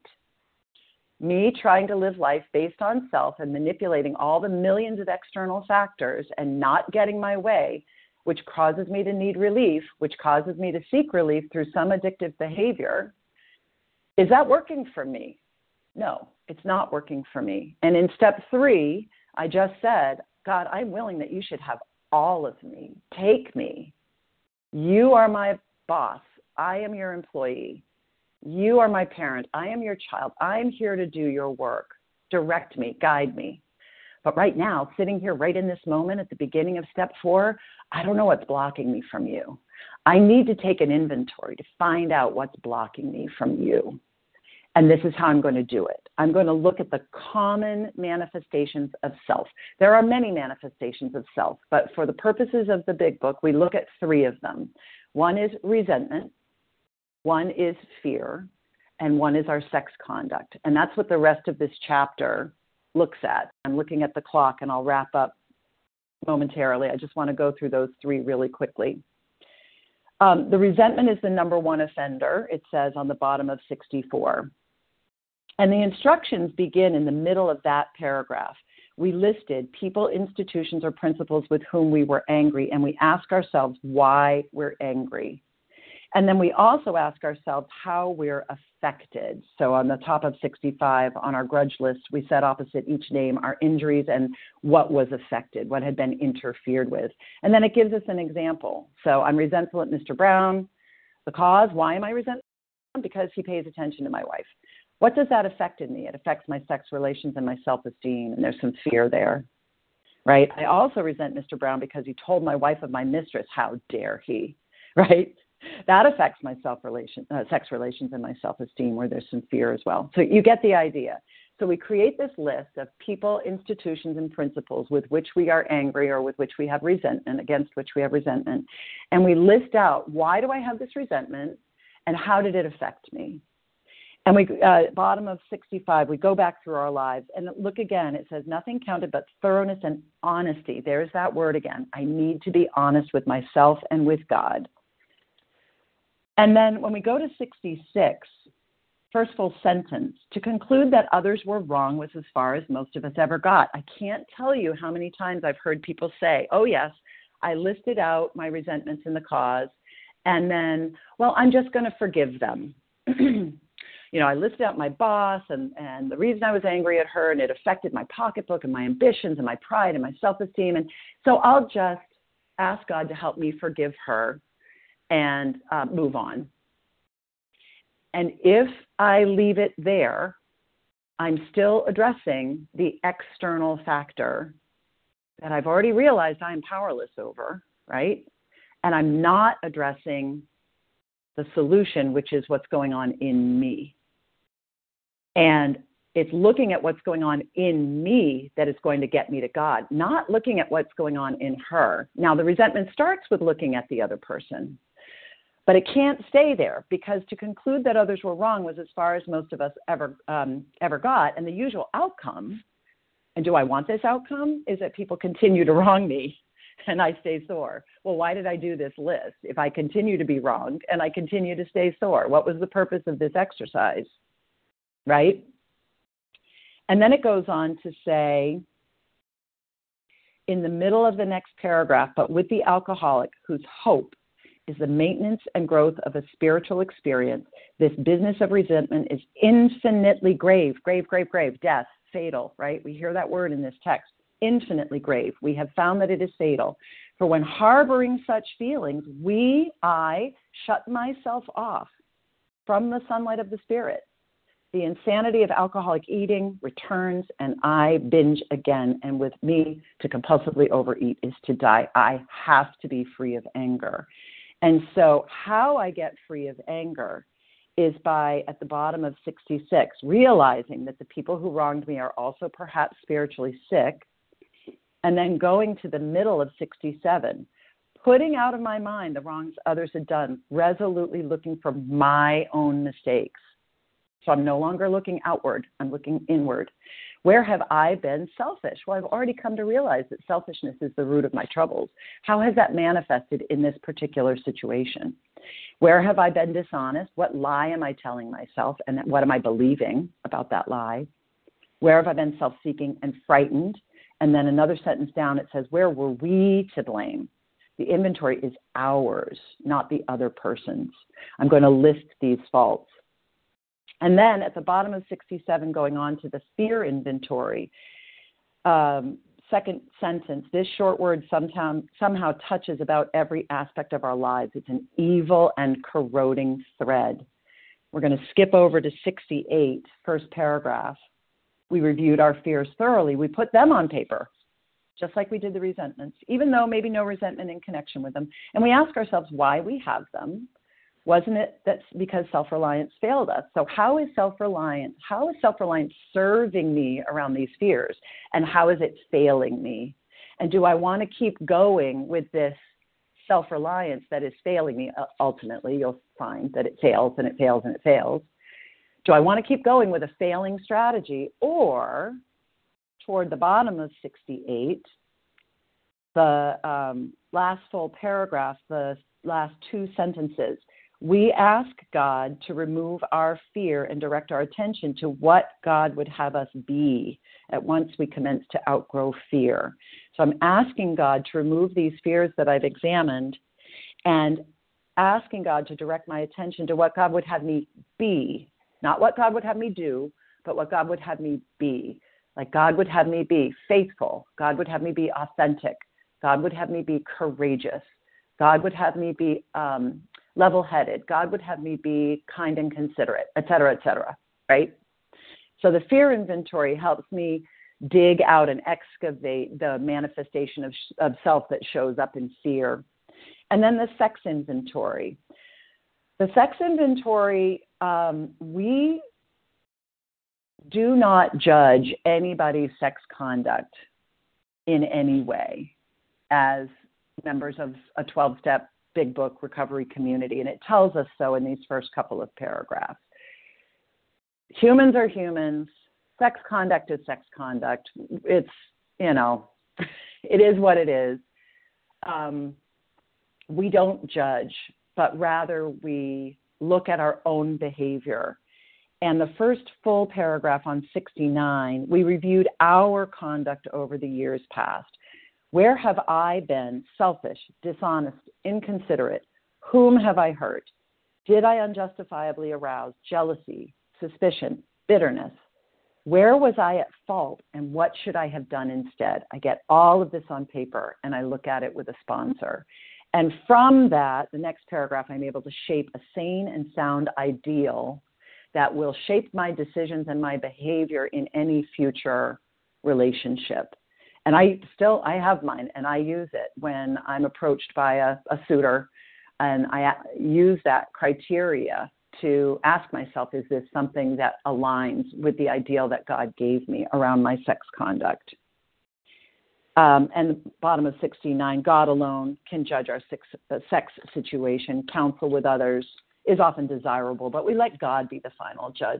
Me trying to live life based on self and manipulating all the millions of external factors and not getting my way, which causes me to need relief, which causes me to seek relief through some addictive behavior, is that working for me? No, it's not working for me. And in step three, I just said, God, I'm willing that you should have all of me. Take me. You are my boss. I am your employee. You are my parent. I am your child. I'm here to do your work. Direct me, guide me. But right now, sitting here right in this moment at the beginning of step four, I don't know what's blocking me from you. I need to take an inventory to find out what's blocking me from you. And this is how I'm going to do it. I'm going to look at the common manifestations of self. There are many manifestations of self, but for the purposes of the big book, we look at three of them. One is resentment, one is fear, and one is our sex conduct. And that's what the rest of this chapter looks at. I'm looking at the clock, and I'll wrap up momentarily. I just want to go through those three really quickly. Um, the resentment is the number one offender, it says on the bottom of sixty-four. And the instructions begin in the middle of that paragraph. We listed people, institutions, or principles with whom we were angry, and we ask ourselves why we're angry. And then we also ask ourselves how we're affected. So on the top of sixty-five, on our grudge list, we set opposite each name our injuries and what was affected, what had been interfered with. And then it gives us an example. So I'm resentful at Mister Brown. The cause, why am I resentful? Because he pays attention to my wife. What does that affect in me? It affects my sex relations and my self-esteem, and there's some fear there, right? I also resent Mister Brown because he told my wife of my mistress, how dare he, right? That affects my self relation, uh, sex relations and my self-esteem, where there's some fear as well. So you get the idea. So we create this list of people, institutions, and principles with which we are angry or with which we have resentment, against which we have resentment. And we list out, why do I have this resentment and how did it affect me? And we, uh, bottom of sixty-five, we go back through our lives and look again. It says nothing counted but thoroughness and honesty. There's that word again. I need to be honest with myself and with God. And then when we go to sixty-six, first full sentence, to conclude that others were wrong was as far as most of us ever got. I can't tell you how many times I've heard people say, oh, yes, I listed out my resentments in the cause, and then, well, I'm just going to forgive them. You know, I listed out my boss and, and the reason I was angry at her, and it affected my pocketbook and my ambitions and my pride and my self-esteem. And so I'll just ask God to help me forgive her and uh, move on. And if I leave it there, I'm still addressing the external factor that I've already realized I'm powerless over, right? And I'm not addressing the solution, which is what's going on in me. And it's looking at what's going on in me that is going to get me to God, not looking at what's going on in her. Now, the resentment starts with looking at the other person, but it can't stay there, because to conclude that others were wrong was as far as most of us ever um, ever got. And the usual outcome, and do I want this outcome, is that people continue to wrong me and I stay sore. Well, why did I do this list if I continue to be wronged and I continue to stay sore? What was the purpose of this exercise? Right? And then it goes on to say, in the middle of the next paragraph, but with the alcoholic whose hope is the maintenance and growth of a spiritual experience, this business of resentment is infinitely grave, grave, grave, grave, death, fatal, right? We hear that word in this text, infinitely grave. We have found that it is fatal. For when harboring such feelings, we, I, shut myself off from the sunlight of the Spirit. The insanity of alcoholic eating returns, and I binge again. And with me, to compulsively overeat is to die. I have to be free of anger. And so how I get free of anger is by, at the bottom of sixty-six, realizing that the people who wronged me are also perhaps spiritually sick, and then going to the middle of sixty-seven, putting out of my mind the wrongs others had done, resolutely looking for my own mistakes. So I'm no longer looking outward, I'm looking inward. Where have I been selfish? Well, I've already come to realize that selfishness is the root of my troubles. How has that manifested in this particular situation? Where have I been dishonest? What lie am I telling myself? And what am I believing about that lie? Where have I been self-seeking and frightened? And then another sentence down, it says, where were we to blame? The inventory is ours, not the other person's. I'm going to list these faults. And then at the bottom of sixty-seven, going on to the fear inventory, um, second sentence, this short word sometime, somehow touches about every aspect of our lives. It's an evil and corroding thread. We're going to skip over to sixty-eight, first paragraph. We reviewed our fears thoroughly. We put them on paper, just like we did the resentments, even though maybe no resentment in connection with them. And we ask ourselves why we have them. Wasn't it that's because self-reliance failed us? So how is self-reliance, how is self-reliance serving me around these fears? And how is it failing me? And do I want to keep going with this self-reliance that is failing me? Ultimately, you'll find that it fails and it fails and it fails. Do I want to keep going with a failing strategy? Or toward the bottom of sixty-eight, the um, last full paragraph, the last two sentences, we ask God to remove our fear and direct our attention to what God would have us be at once we commence to outgrow fear. So I'm asking God to remove these fears that I've examined and asking God to direct my attention to what God would have me be, not what God would have me do, but what God would have me be. Like God would have me be faithful. God would have me be authentic. God would have me be courageous. God would have me be um, level-headed. God would have me be kind and considerate, et cetera, et cetera, right? So the fear inventory helps me dig out and excavate the manifestation of, of self that shows up in fear. And then the sex inventory. The sex inventory, um, we do not judge anybody's sex conduct in any way as members of a twelve-step Big Book recovery community, and it tells us so in these first couple of paragraphs. Humans are humans. Sex conduct is sex conduct. It's, you know, it is what it is. Um, we don't judge, but rather we look at our own behavior. And the first full paragraph on sixty-nine, we reviewed our conduct over the years past. Where have I been selfish, dishonest, inconsiderate? Whom have I hurt? Did I unjustifiably arouse jealousy, suspicion, bitterness? Where was I at fault, and what should I have done instead? I get all of this on paper, and I look at it with a sponsor. And from that, the next paragraph, I'm able to shape a sane and sound ideal that will shape my decisions and my behavior in any future relationship. And I still, I have mine, and I use it when I'm approached by a, a suitor, and I use that criteria to ask myself, is this something that aligns with the ideal that God gave me around my sex conduct? Um, and the bottom of sixty-nine, God alone can judge our sex, uh, sex situation. Counsel with others is often desirable, but we let God be the final judge.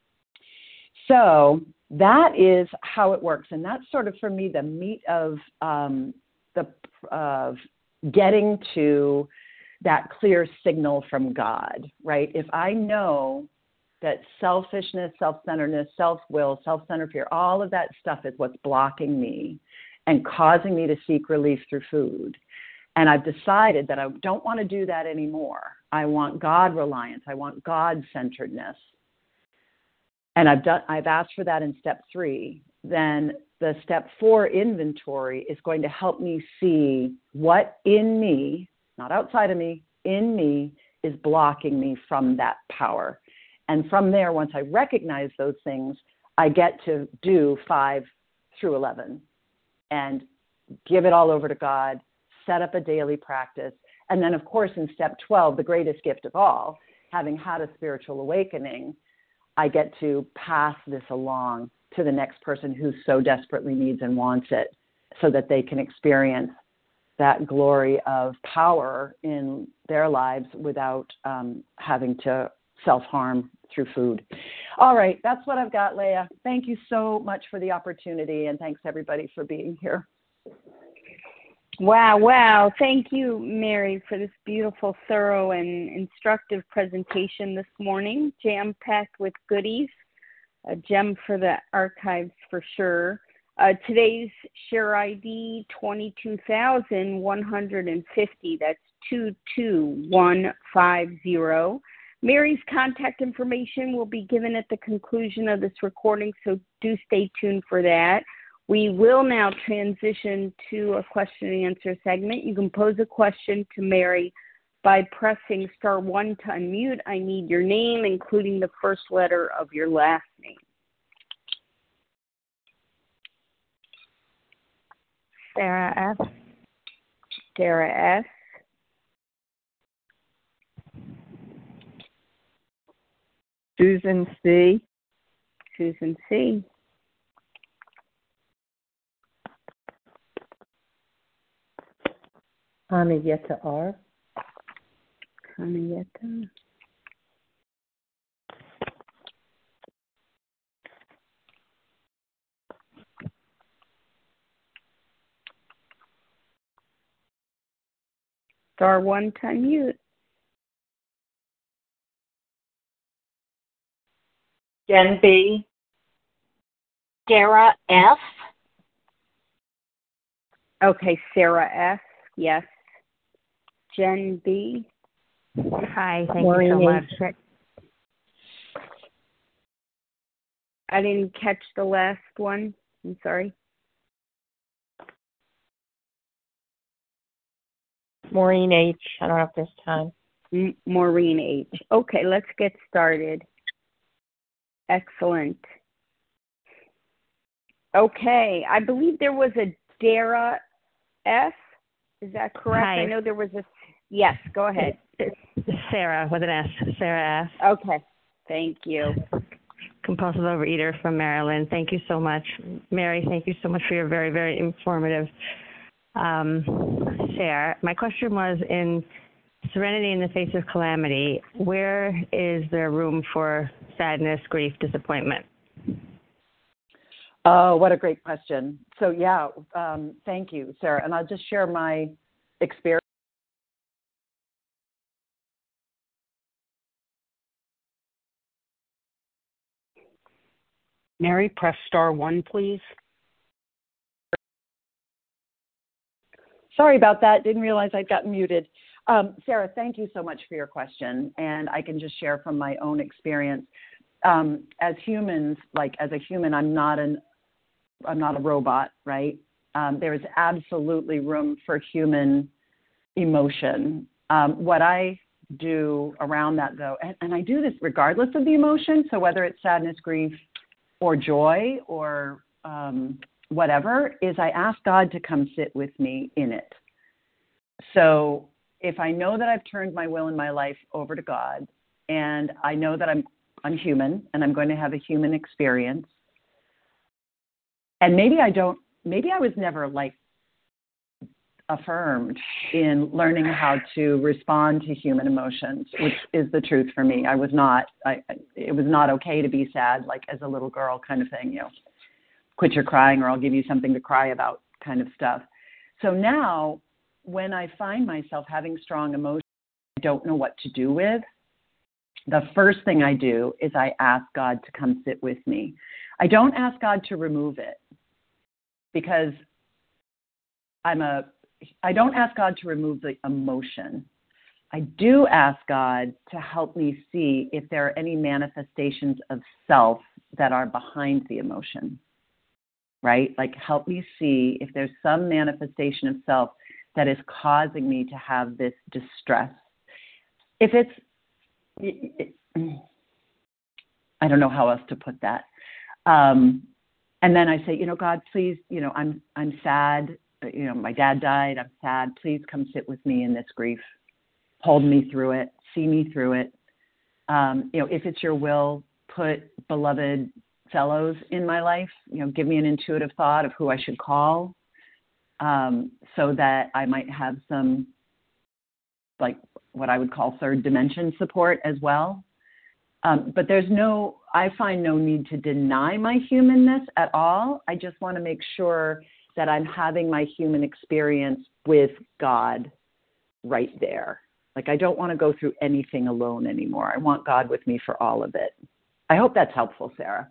So that is how it works. And that's sort of, for me, the meat of um, the of getting to that clear signal from God, right? If I know that selfishness, self-centeredness, self-will, self-centered fear, all of that stuff is what's blocking me and causing me to seek relief through food, and I've decided that I don't want to do that anymore. I want God reliance. I want God centeredness. And I've done, I've asked for that in step three. Then the step four inventory is going to help me see what in me, not outside of me, in me is blocking me from that power. And from there, once I recognize those things, I get to do five through eleven and give it all over to God, set up a daily practice. And then, of course, in step twelve, the greatest gift of all, having had a spiritual awakening, I get to pass this along to the next person who so desperately needs and wants it, so that they can experience that glory of power in their lives without um, having to self-harm through food. All right, that's what I've got, Leah. Thank you so much for the opportunity, and thanks everybody for being here. Wow, wow. Thank you, Mary, for this beautiful, thorough, and instructive presentation this morning, jam-packed with goodies, a gem for the archives for sure. Uh, today's share I D, twenty-two thousand one hundred fifty. That's two two one five zero. Mary's contact information will be given at the conclusion of this recording, so do stay tuned for that. We will now transition to a question and answer segment. You can pose a question to Mary by pressing star one to unmute. I need your name, including the first letter of your last name. Sarah S. Sarah S. Susan C. Susan C. Anayeta R. Anayeta. Star one to unmute. Jen B. Sarah F. Okay, Sarah S. Yes. Jen B. Hi, thank Maureen you so much. I didn't catch the last one. I'm sorry. Maureen H. I don't have this time. M- Maureen H. Okay, let's get started. Excellent. Okay, I believe there was a Dara F. Is that correct? Hi. I know there was a. Yes, go ahead. It's, it's Sarah with an S. Sarah S. Okay. Thank you. Compulsive overeater from Maryland. Thank you so much. Mary, thank you so much for your very, very informative um, share. My question was, in serenity in the face of calamity, where is there room for sadness, grief, disappointment? Oh, what a great question. So, yeah, um, thank you, Sarah. And I'll just share my experience. Mary, press star one, please. Sorry about that. Didn't realize I'd gotten muted. Um, Sarah, thank you so much for your question. And I can just share from my own experience. Um, as humans, like as a human, I'm not an, I'm not a robot, right? Um, there is absolutely room for human emotion. Um, what I do around that, though, and, and I do this regardless of the emotion. So whether it's sadness, grief, or joy, or um, whatever, is I ask God to come sit with me in it. So if I know that I've turned my will and my life over to God, and I know that I'm I'm human and I'm going to have a human experience, and maybe I don't, maybe I was never like affirmed in learning how to respond to human emotions, which is the truth for me. I was not, I, it was not okay to be sad, like as a little girl kind of thing, you know, quit your crying or I'll give you something to cry about kind of stuff. So now when I find myself having strong emotions I don't know what to do with, the first thing I do is I ask God to come sit with me. I don't ask God to remove it because I'm a I don't ask God to remove the emotion. I do ask God to help me see if there are any manifestations of self that are behind the emotion, right? Like help me see if there's some manifestation of self that is causing me to have this distress. If it's, I don't know how else to put that. Um, and then I say, you know, God, please, you know, I'm I'm sad. You know, my dad died. I'm sad. Please come sit with me in this grief. Hold me through it. See me through it. Um, you know, if it's your will, put beloved fellows in my life. You know, give me an intuitive thought of who I should call, um, so that I might have some, like what I would call third dimension support as well. Um, but there's no, I find no need to deny my humanness at all. I just want to make sure that I'm having my human experience with God right there. Like I don't want to go through anything alone anymore. I want God with me for all of it. I hope that's helpful, Sarah.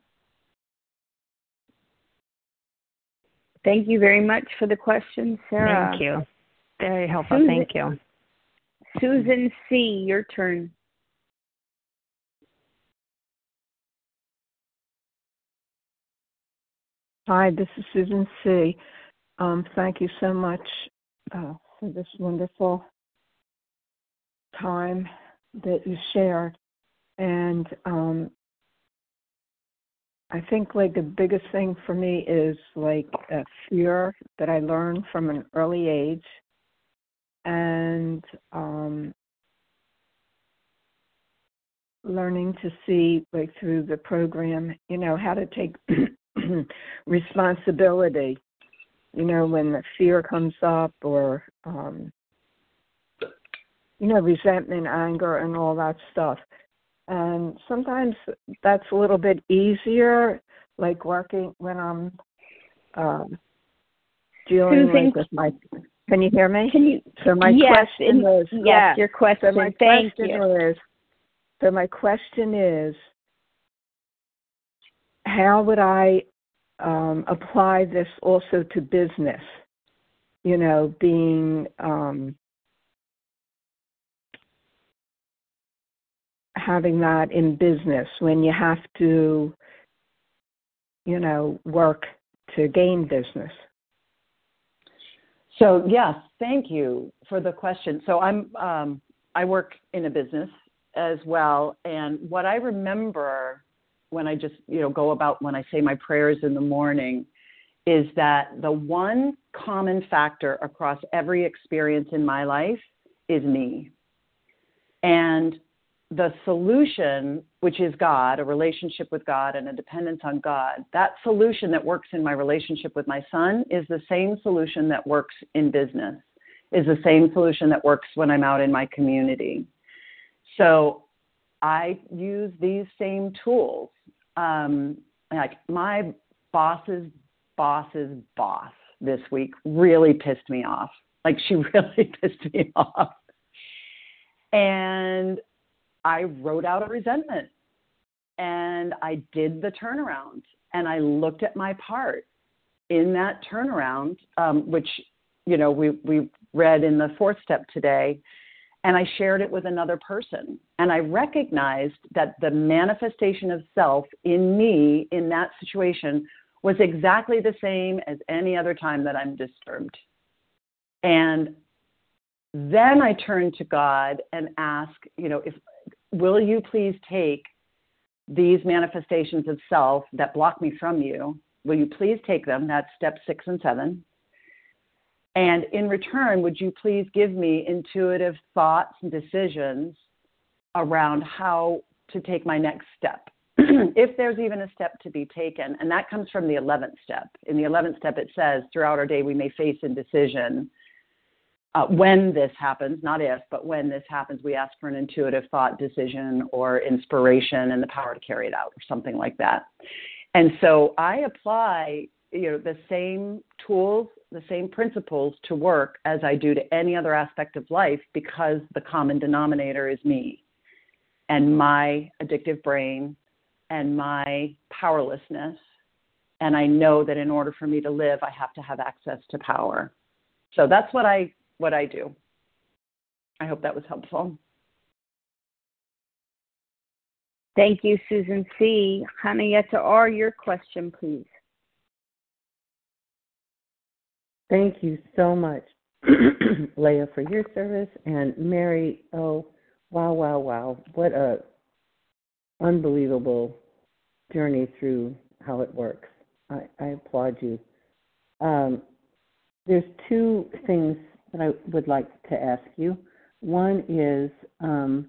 Thank you very much for the question, Sarah. Thank you. Very helpful. Susan, Thank you. Susan C., your turn. Hi, this is Susan C. Um, thank you so much uh, for this wonderful time that you shared. And um, I think like the biggest thing for me is like a fear that I learned from an early age, and um, learning to see like through the program, you know, how to take responsibility, you know, when the fear comes up, or, um, you know, resentment, anger, and all that stuff. And sometimes that's a little bit easier, like working when I'm um, dealing Susan, like with my, can you hear me? Can you, so my yes, question in, is, yes, yeah, your question, so my thank question you. is, so my question is, how would I um, apply this also to business? You know, being um, having that in business when you have to, you know, work to gain business. So yes, thank you for the question. So I'm um, I work in a business as well, and what I remember when I just you know go about when I say my prayers in the morning is that the one common factor across every experience in my life is me. And the solution, which is God, a relationship with God and a dependence on God, that solution that works in my relationship with my son is the same solution that works in business, is the same solution that works when I'm out in my community. So I use these same tools. Um, like my boss's boss's boss this week really pissed me off. Like she really pissed me off. And I wrote out a resentment and I did the turnaround and I looked at my part in that turnaround, um, which, you know, we, we read in the fourth step today, and I shared it with another person. And I recognized that the manifestation of self in me in that situation was exactly the same as any other time that I'm disturbed. And then I turned to God and asked, you know, if, will you please take these manifestations of self that block me from you? Will you please take them? That's step six and seven. And in return, would you please give me intuitive thoughts and decisions around how to take my next step, if there's even a step to be taken? And that comes from the eleventh step. In the eleventh step, it says, throughout our day, we may face indecision. Uh, when this happens, not if, but when this happens, we ask for an intuitive thought, decision, or inspiration and the power to carry it out, or something like that. And so I apply, you know, the same tools, the same principles to work as I do to any other aspect of life, because the common denominator is me and my addictive brain and my powerlessness. And I know that in order for me to live, I have to have access to power. So that's what I what I do. I hope that was helpful. Thank you, Susan C. Henrietta R., your question, please. Thank you so much, Leah, for your service. And Mary, oh, wow, wow, wow. What a unbelievable journey through how it works. I, I applaud you. Um, there's two things that I would like to ask you. One is um,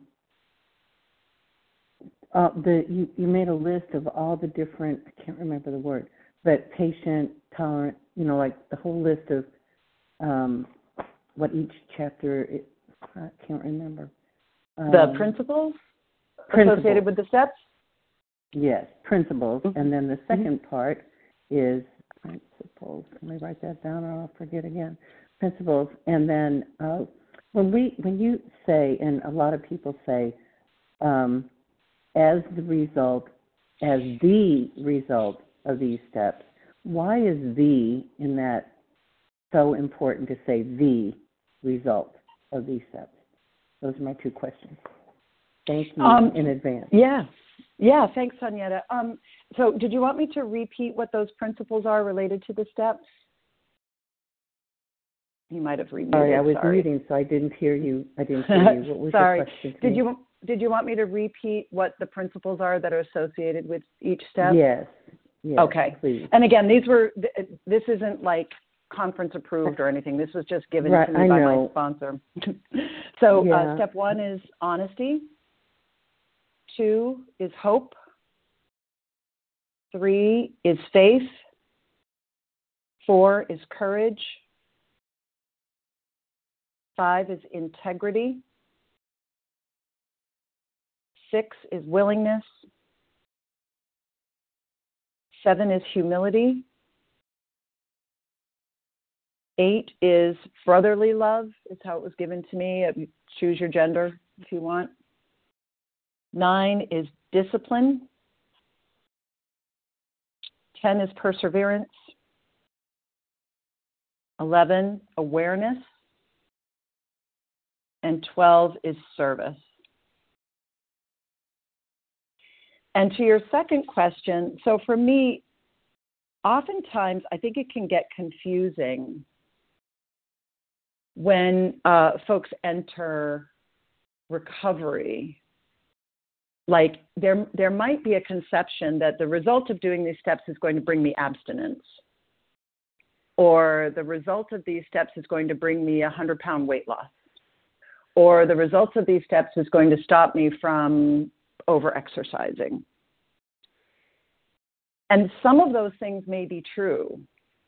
uh, the you, you made a list of all the different, I can't remember the word, but patient, tolerant, you know, like the whole list of um, what each chapter, it, I can't remember. Um, the principles, principles associated with the steps? Yes, principles. Mm-hmm. And then the second mm-hmm. part is principles. Let me write that down or I'll forget again. Principles. And then uh, when we when you say, and a lot of people say, um, as the result, as the result of these steps, why is the in that so important to say the result of these steps? Those are my two questions. Thank you um, in advance. Yeah. Yeah, thanks, Henrietta. Um, so did you want me to repeat what those principles are related to the steps? You might have remuted. Sorry, I was sorry. muting, so I didn't hear you. I didn't hear you. What was sorry. your question to did me? you did you want me to repeat what the principles are that are associated with each step? Yes. Yes, okay. Please. And again, these were. This isn't like conference approved or anything. This was just given right, to me I by know. my sponsor. so yeah. uh, step one is honesty. Two is hope. Three is faith. Four is courage. Five is integrity. Six is willingness. Seven is humility. Eight is brotherly love, is how it was given to me. Choose your gender if you want. Nine is discipline. Ten is perseverance. Eleven, awareness. And twelve is service. And to your second question, so for me, oftentimes I think it can get confusing when uh, folks enter recovery. Like there, there might be a conception that the result of doing these steps is going to bring me abstinence, or the result of these steps is going to bring me a hundred pound weight loss, or the results of these steps is going to stop me from over-exercising. And some of those things may be true,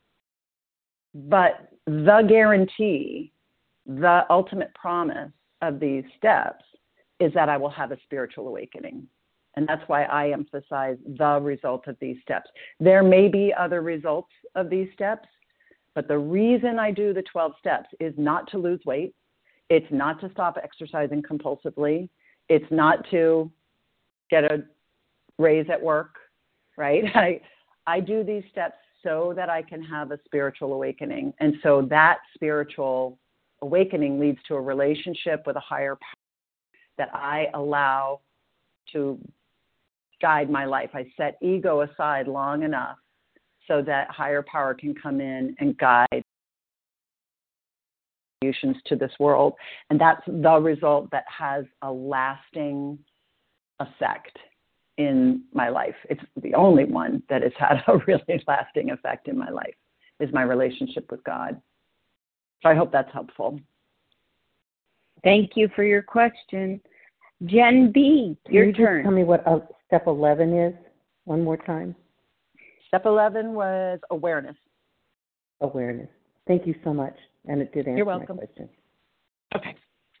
but the guarantee, the ultimate promise of these steps is that I will have a spiritual awakening. And that's why I emphasize the result of these steps. There may be other results of these steps, but the reason I do the twelve steps is not to lose weight. It's not to stop exercising compulsively. It's not to get a raise at work, right? I, I do these steps so that I can have a spiritual awakening. And so that spiritual awakening leads to a relationship with a higher power that I allow to guide my life. I set ego aside long enough so that higher power can come in and guide solutions to this world. And that's the result that has a lasting effect in my life. It's the only one that has had a really lasting effect in my life, is my relationship with God. So I hope that's helpful. Thank you for your question. Jen B, your Can you turn. Just tell me what uh, step eleven is one more time? Step eleven was awareness. Awareness. Thank you so much. And it did answer You're welcome. my question. Okay.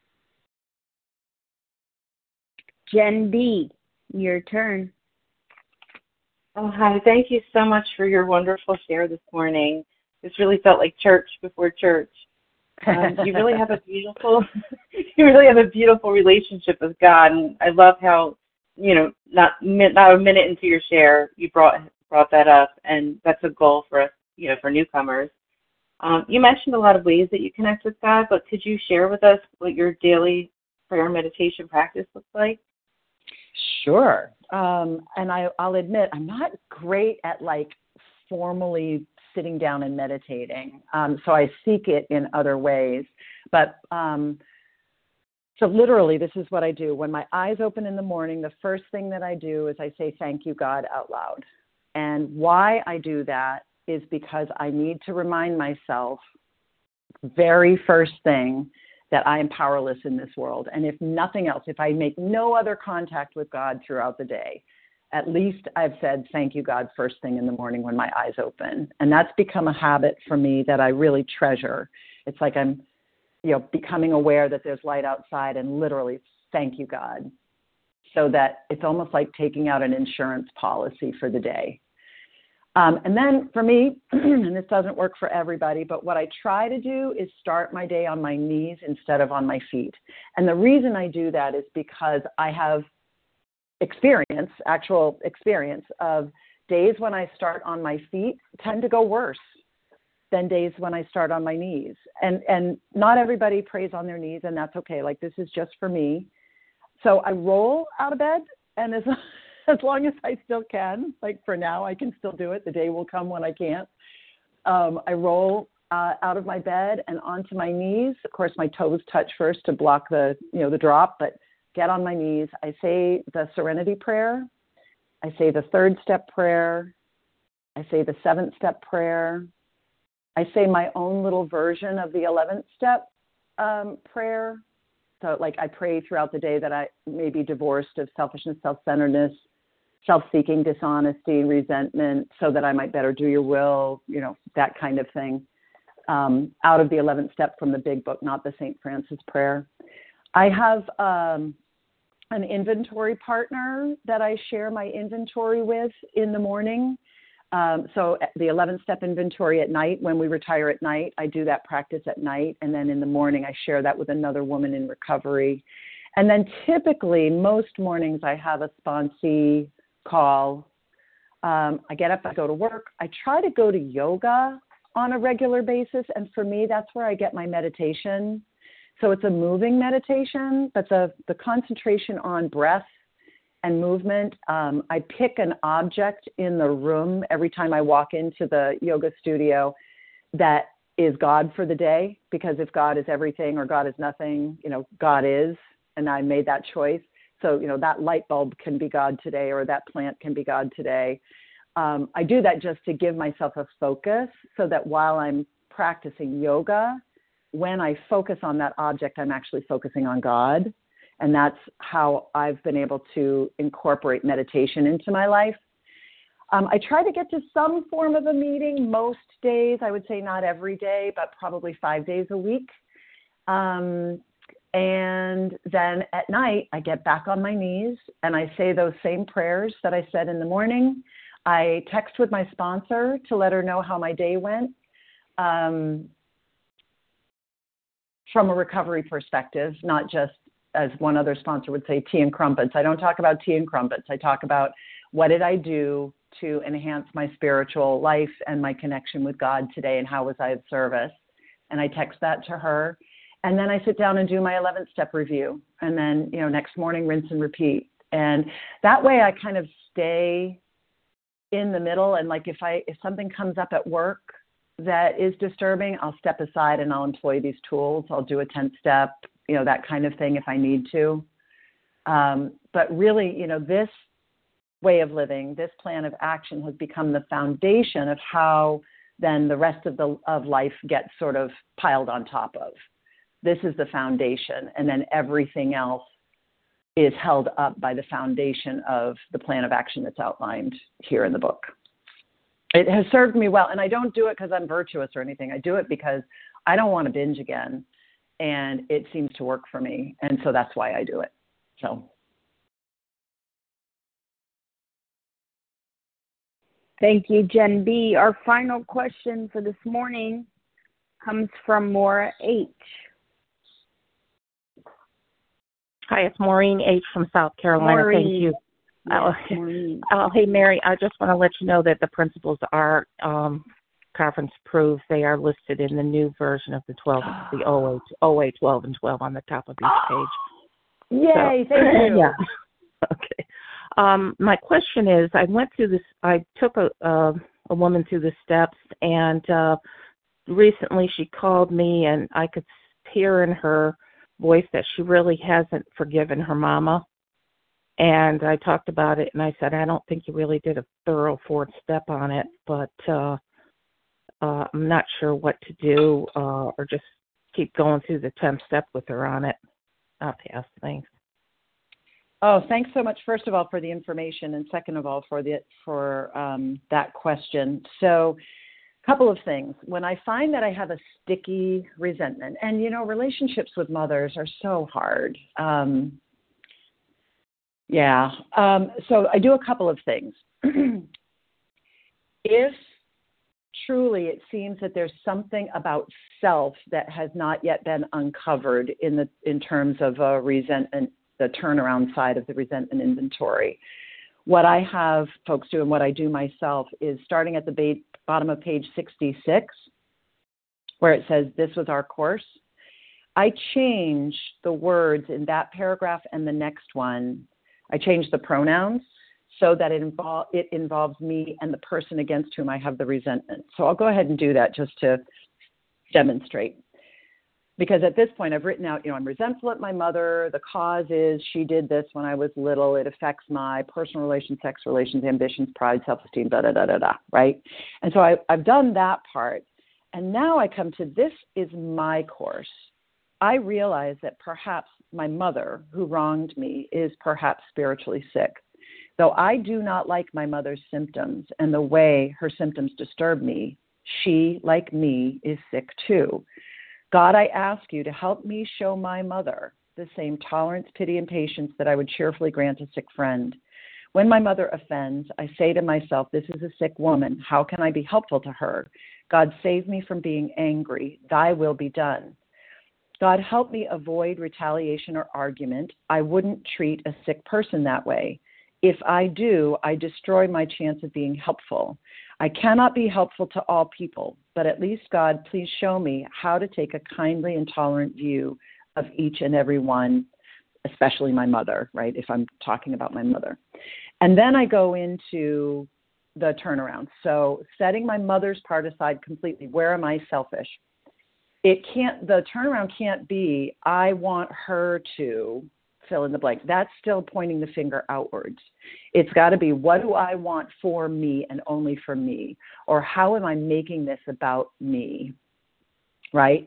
Jen B, your turn. Oh, hi. Thank you so much for your wonderful share this morning. This really felt like church before church. Um, you really have a beautiful, you really have a beautiful relationship with God, and I love how, you know, not not a minute into your share, you brought brought that up, and that's a goal for us, you know, for newcomers. Um, you mentioned a lot of ways that you connect with God, but could you share with us what your daily prayer meditation practice looks like? Sure. Um, and I, I'll admit, I'm not great at like formally sitting down and meditating. Um, so I seek it in other ways. But um, so literally, this is what I do. When my eyes open in the morning, the first thing that I do is I say, thank you, God, out loud. And why I do that is because I need to remind myself, very first thing, that I am powerless in this world. And if nothing else, if I make no other contact with God throughout the day, at least I've said, thank you, God, first thing in the morning when my eyes open. And that's become a habit for me that I really treasure. It's like I'm, you know, becoming aware that there's light outside and literally, thank you, God. So that it's almost like taking out an insurance policy for the day. Um, and then for me, and this doesn't work for everybody, but what I try to do is start my day on my knees instead of on my feet. And the reason I do that is because I have experience, actual experience of days when I start on my feet tend to go worse than days when I start on my knees. And and not everybody prays on their knees, and that's okay. Like, this is just for me. So I roll out of bed, and as as long as I still can, like for now, I can still do it. The day will come when I can't. Um, I roll uh, out of my bed and onto my knees. Of course, my toes touch first to block the, you know, the drop, but get on my knees. I say the Serenity Prayer. I say the third step prayer. I say the seventh step prayer. I say my own little version of the eleventh step um, prayer. So like I pray throughout the day that I may be divorced of selfishness, self-centeredness, self-seeking, dishonesty, resentment, so that I might better do your will, you know, that kind of thing. Um, out of the eleventh step from the big book, not the Saint Francis prayer. I have um, an inventory partner that I share my inventory with in the morning. Um, so the eleventh step inventory at night, when we retire at night, I do that practice at night. And then in the morning, I share that with another woman in recovery. And then typically, most mornings, I have a sponsee call. Um, I get up, I go to work. I try to go to yoga on a regular basis. And for me, that's where I get my meditation. So it's a moving meditation, but the, the concentration on breath and movement. Um, I pick an object in the room every time I walk into the yoga studio that is God for the day, because if God is everything or God is nothing, you know, God is, and I made that choice. So, you know, that light bulb can be God today, or that plant can be God today. Um, I do that just to give myself a focus so that while I'm practicing yoga, when I focus on that object, I'm actually focusing on God. And that's how I've been able to incorporate meditation into my life. Um, I try to get to some form of a meeting most days. I would say not every day, but probably five days a week. Um, and then at night, I get back on my knees and I say those same prayers that I said in the morning. I text with my sponsor to let her know how my day went. Um, from a recovery perspective, not just, as one other sponsor would say, tea and crumpets. I don't talk about tea and crumpets. I talk about what did I do to enhance my spiritual life and my connection with God today, and how was I of service? And I text that to her. And then I sit down and do my eleventh step review. And then, you know, next morning, rinse and repeat. And that way I kind of stay in the middle. And like if I, if something comes up at work that is disturbing, I'll step aside and I'll employ these tools. I'll do a tenth step, you know, that kind of thing if I need to. Um, but really, you know, this way of living, this plan of action has become the foundation of how then the rest of the of life gets sort of piled on top of. This is the foundation, and then everything else is held up by the foundation of the plan of action that's outlined here in the book. It has served me well, and I don't do it because I'm virtuous or anything. I do it because I don't want to binge again, and it seems to work for me, and so that's why I do it. So. Thank you, Jen B. Our final question for this morning comes from Maura H. Hi, it's Maureen H. from South Carolina. Maureen. Thank you. Yes, uh, Maureen. Uh, hey, Mary, I just want to let you know that the principles are um, conference approved. They are listed in the new version of the twelve, the O A, O A twelve and twelve on the top of each page. Yay, so, thank you. Yeah. Okay. Um, my question is, I went through this, I took a, uh, a woman through the steps, and uh, recently she called me, and I could hear in her voice that she really hasn't forgiven her mama. And I talked about it, and I said, I don't think you really did a thorough fourth step on it, but uh, uh, I'm not sure what to do, uh, or just keep going through the tenth step with her on it. I'll pass. Thanks. Oh, thanks so much, first of all, for the information, and second of all, for the for um, that question. So a couple of things. When I find that I have a sticky resentment, and, you know, relationships with mothers are so hard. Um, yeah. Um, so I do a couple of things. If truly it seems that there's something about self that has not yet been uncovered in the in terms of a resentment, the turnaround side of the resentment inventory. What I have folks do, and what I do myself, is starting at the ba- bottom of page sixty-six, where it says, this was our course. I change the words in that paragraph and the next one. I change the pronouns so that it, invol- it involves me and the person against whom I have the resentment. So I'll go ahead and do that just to demonstrate. Because at this point, I've written out, you know, I'm resentful at my mother. The cause is she did this when I was little. It affects my personal relations, sex relations, ambitions, pride, self-esteem, da, da, da, da, da, right? And so I, I've done that part. And now I come to, this is my course. I realize that perhaps my mother, who wronged me, is perhaps spiritually sick. Though I do not like my mother's symptoms and the way her symptoms disturb me, she, like me, is sick too. God, I ask you to help me show my mother the same tolerance, pity, and patience that I would cheerfully grant a sick friend. When my mother offends, I say to myself, this is a sick woman. How can I be helpful to her? God, save me from being angry. Thy will be done. God, help me avoid retaliation or argument. I wouldn't treat a sick person that way. If I do, I destroy my chance of being helpful. I cannot be helpful to all people, but at least, God, please show me how to take a kindly and tolerant view of each and every one, especially my mother, right, if I'm talking about my mother. And then I go into the turnaround. So setting my mother's part aside completely, where am I selfish? It can't, the turnaround can't be, I want her to fill in the blank. That's still pointing the finger outwards. It's got to be, what do I want for me and only for me? Or how am I making this about me? Right?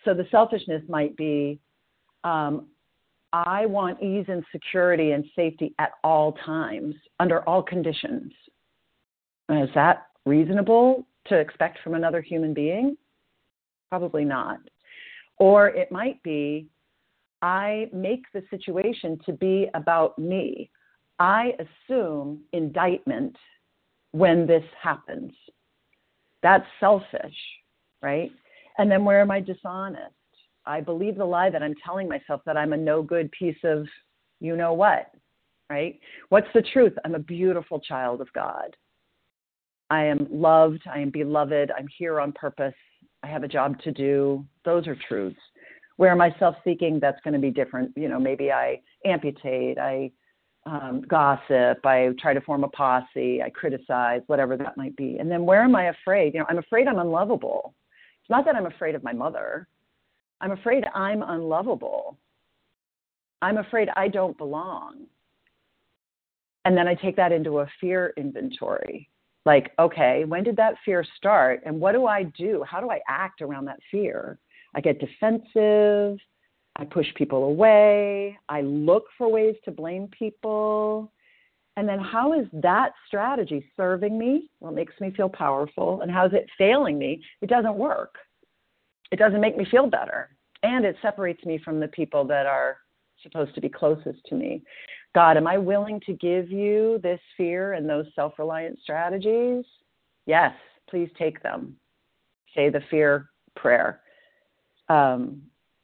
So the selfishness might be, um, I want ease and security and safety at all times, under all conditions. Is that reasonable to expect from another human being? Probably not. Or it might be, I make the situation to be about me. I assume indictment when this happens. That's selfish, right? And then where am I dishonest? I believe the lie that I'm telling myself that I'm a no good piece of you know what, right? What's the truth? I'm a beautiful child of God. I am loved. I am beloved. I'm here on purpose. I have a job to do. Those are truths. Where am I self-seeking? That's going to be different. You know, maybe I amputate, I um, gossip, I try to form a posse, I criticize, whatever that might be. And then where am I afraid? You know, I'm afraid I'm unlovable. It's not that I'm afraid of my mother. I'm afraid I'm unlovable. I'm afraid I don't belong. And then I take that into a fear inventory. Like, okay, when did that fear start? And what do I do? How do I act around that fear? I get defensive. I push people away. I look for ways to blame people. And then how is that strategy serving me? Well, it makes me feel powerful. And how is it failing me? It doesn't work. It doesn't make me feel better. And it separates me from the people that are supposed to be closest to me. God, am I willing to give you this fear and those self-reliant strategies? Yes, please take them. Say the fear prayer. Um,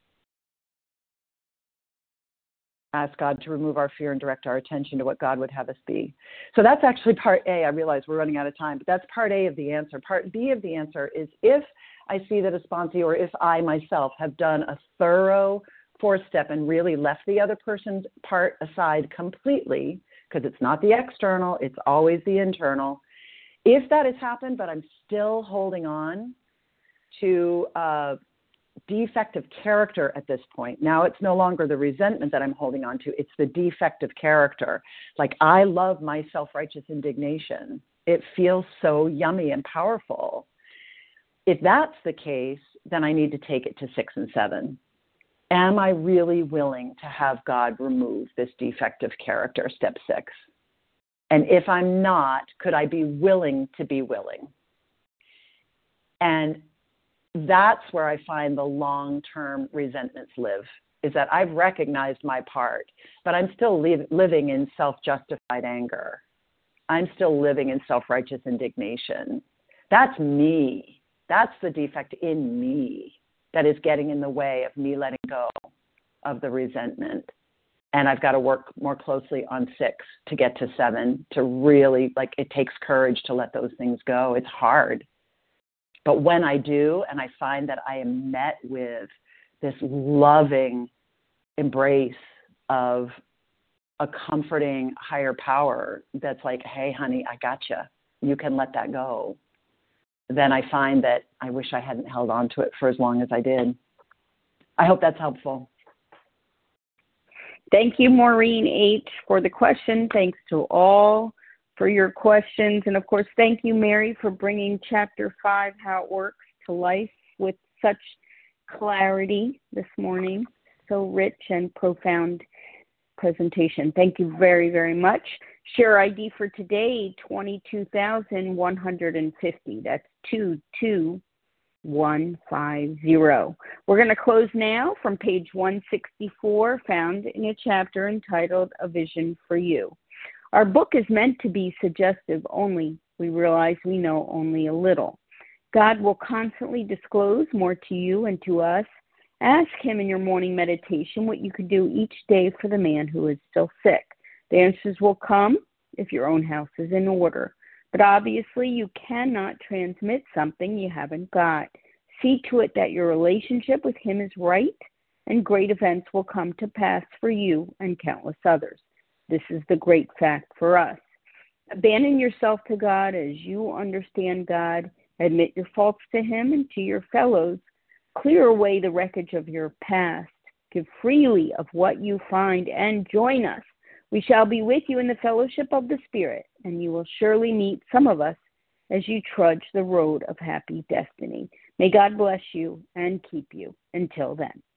ask God to remove our fear and direct our attention to what God would have us be. So that's actually part A. I realize we're running out of time, but that's part A of the answer. Part B of the answer is if I see that a sponsee or if I myself have done a thorough fourth step and really left the other person's part aside completely, because it's not the external, it's always the internal. If that has happened, but I'm still holding on to uh, defective character at this point. Now it's no longer the resentment that I'm holding on to. It's the defective character. Like, I love my self-righteous indignation. It feels so yummy and powerful. If that's the case, then I need to take it to six and seven. Am I really willing to have God remove this defective character, step six? And if I'm not, could I be willing to be willing? And that's where I find the long-term resentments live, is that I've recognized my part, but I'm still li- living in self-justified anger. I'm still living in self-righteous indignation. That's me. That's the defect in me that is getting in the way of me letting go of the resentment. And I've got to work more closely on six to get to seven, to really, like, it takes courage to let those things go. It's hard. But when I do, and I find that I am met with this loving embrace of a comforting higher power that's like, hey, honey, I gotcha. You can let that go. Then I find that I wish I hadn't held on to it for as long as I did. I hope that's helpful. Thank you, Maureen H., for the question. Thanks to all for your questions. And, of course, thank you, Mary, for bringing Chapter five, How It Works, to life with such clarity this morning. So rich and profound presentation. Thank you very, very much. Share I D for today, twenty-two thousand one hundred fifty. That's two two one five zero. We're going to close now from page one sixty-four, found in a chapter entitled A Vision for You. Our book is meant to be suggestive only. We realize we know only a little. God will constantly disclose more to you and to us. Ask him in your morning meditation what you could do each day for the man who is still sick. The answers will come if your own house is in order. But obviously you cannot transmit something you haven't got. See to it that your relationship with him is right, and great events will come to pass for you and countless others. This is the great fact for us. Abandon yourself to God as you understand God. Admit your faults to him and to your fellows. Clear away the wreckage of your past. Give freely of what you find and join us. We shall be with you in the fellowship of the Spirit, and you will surely meet some of us as you trudge the road of happy destiny. May God bless you and keep you. Until then.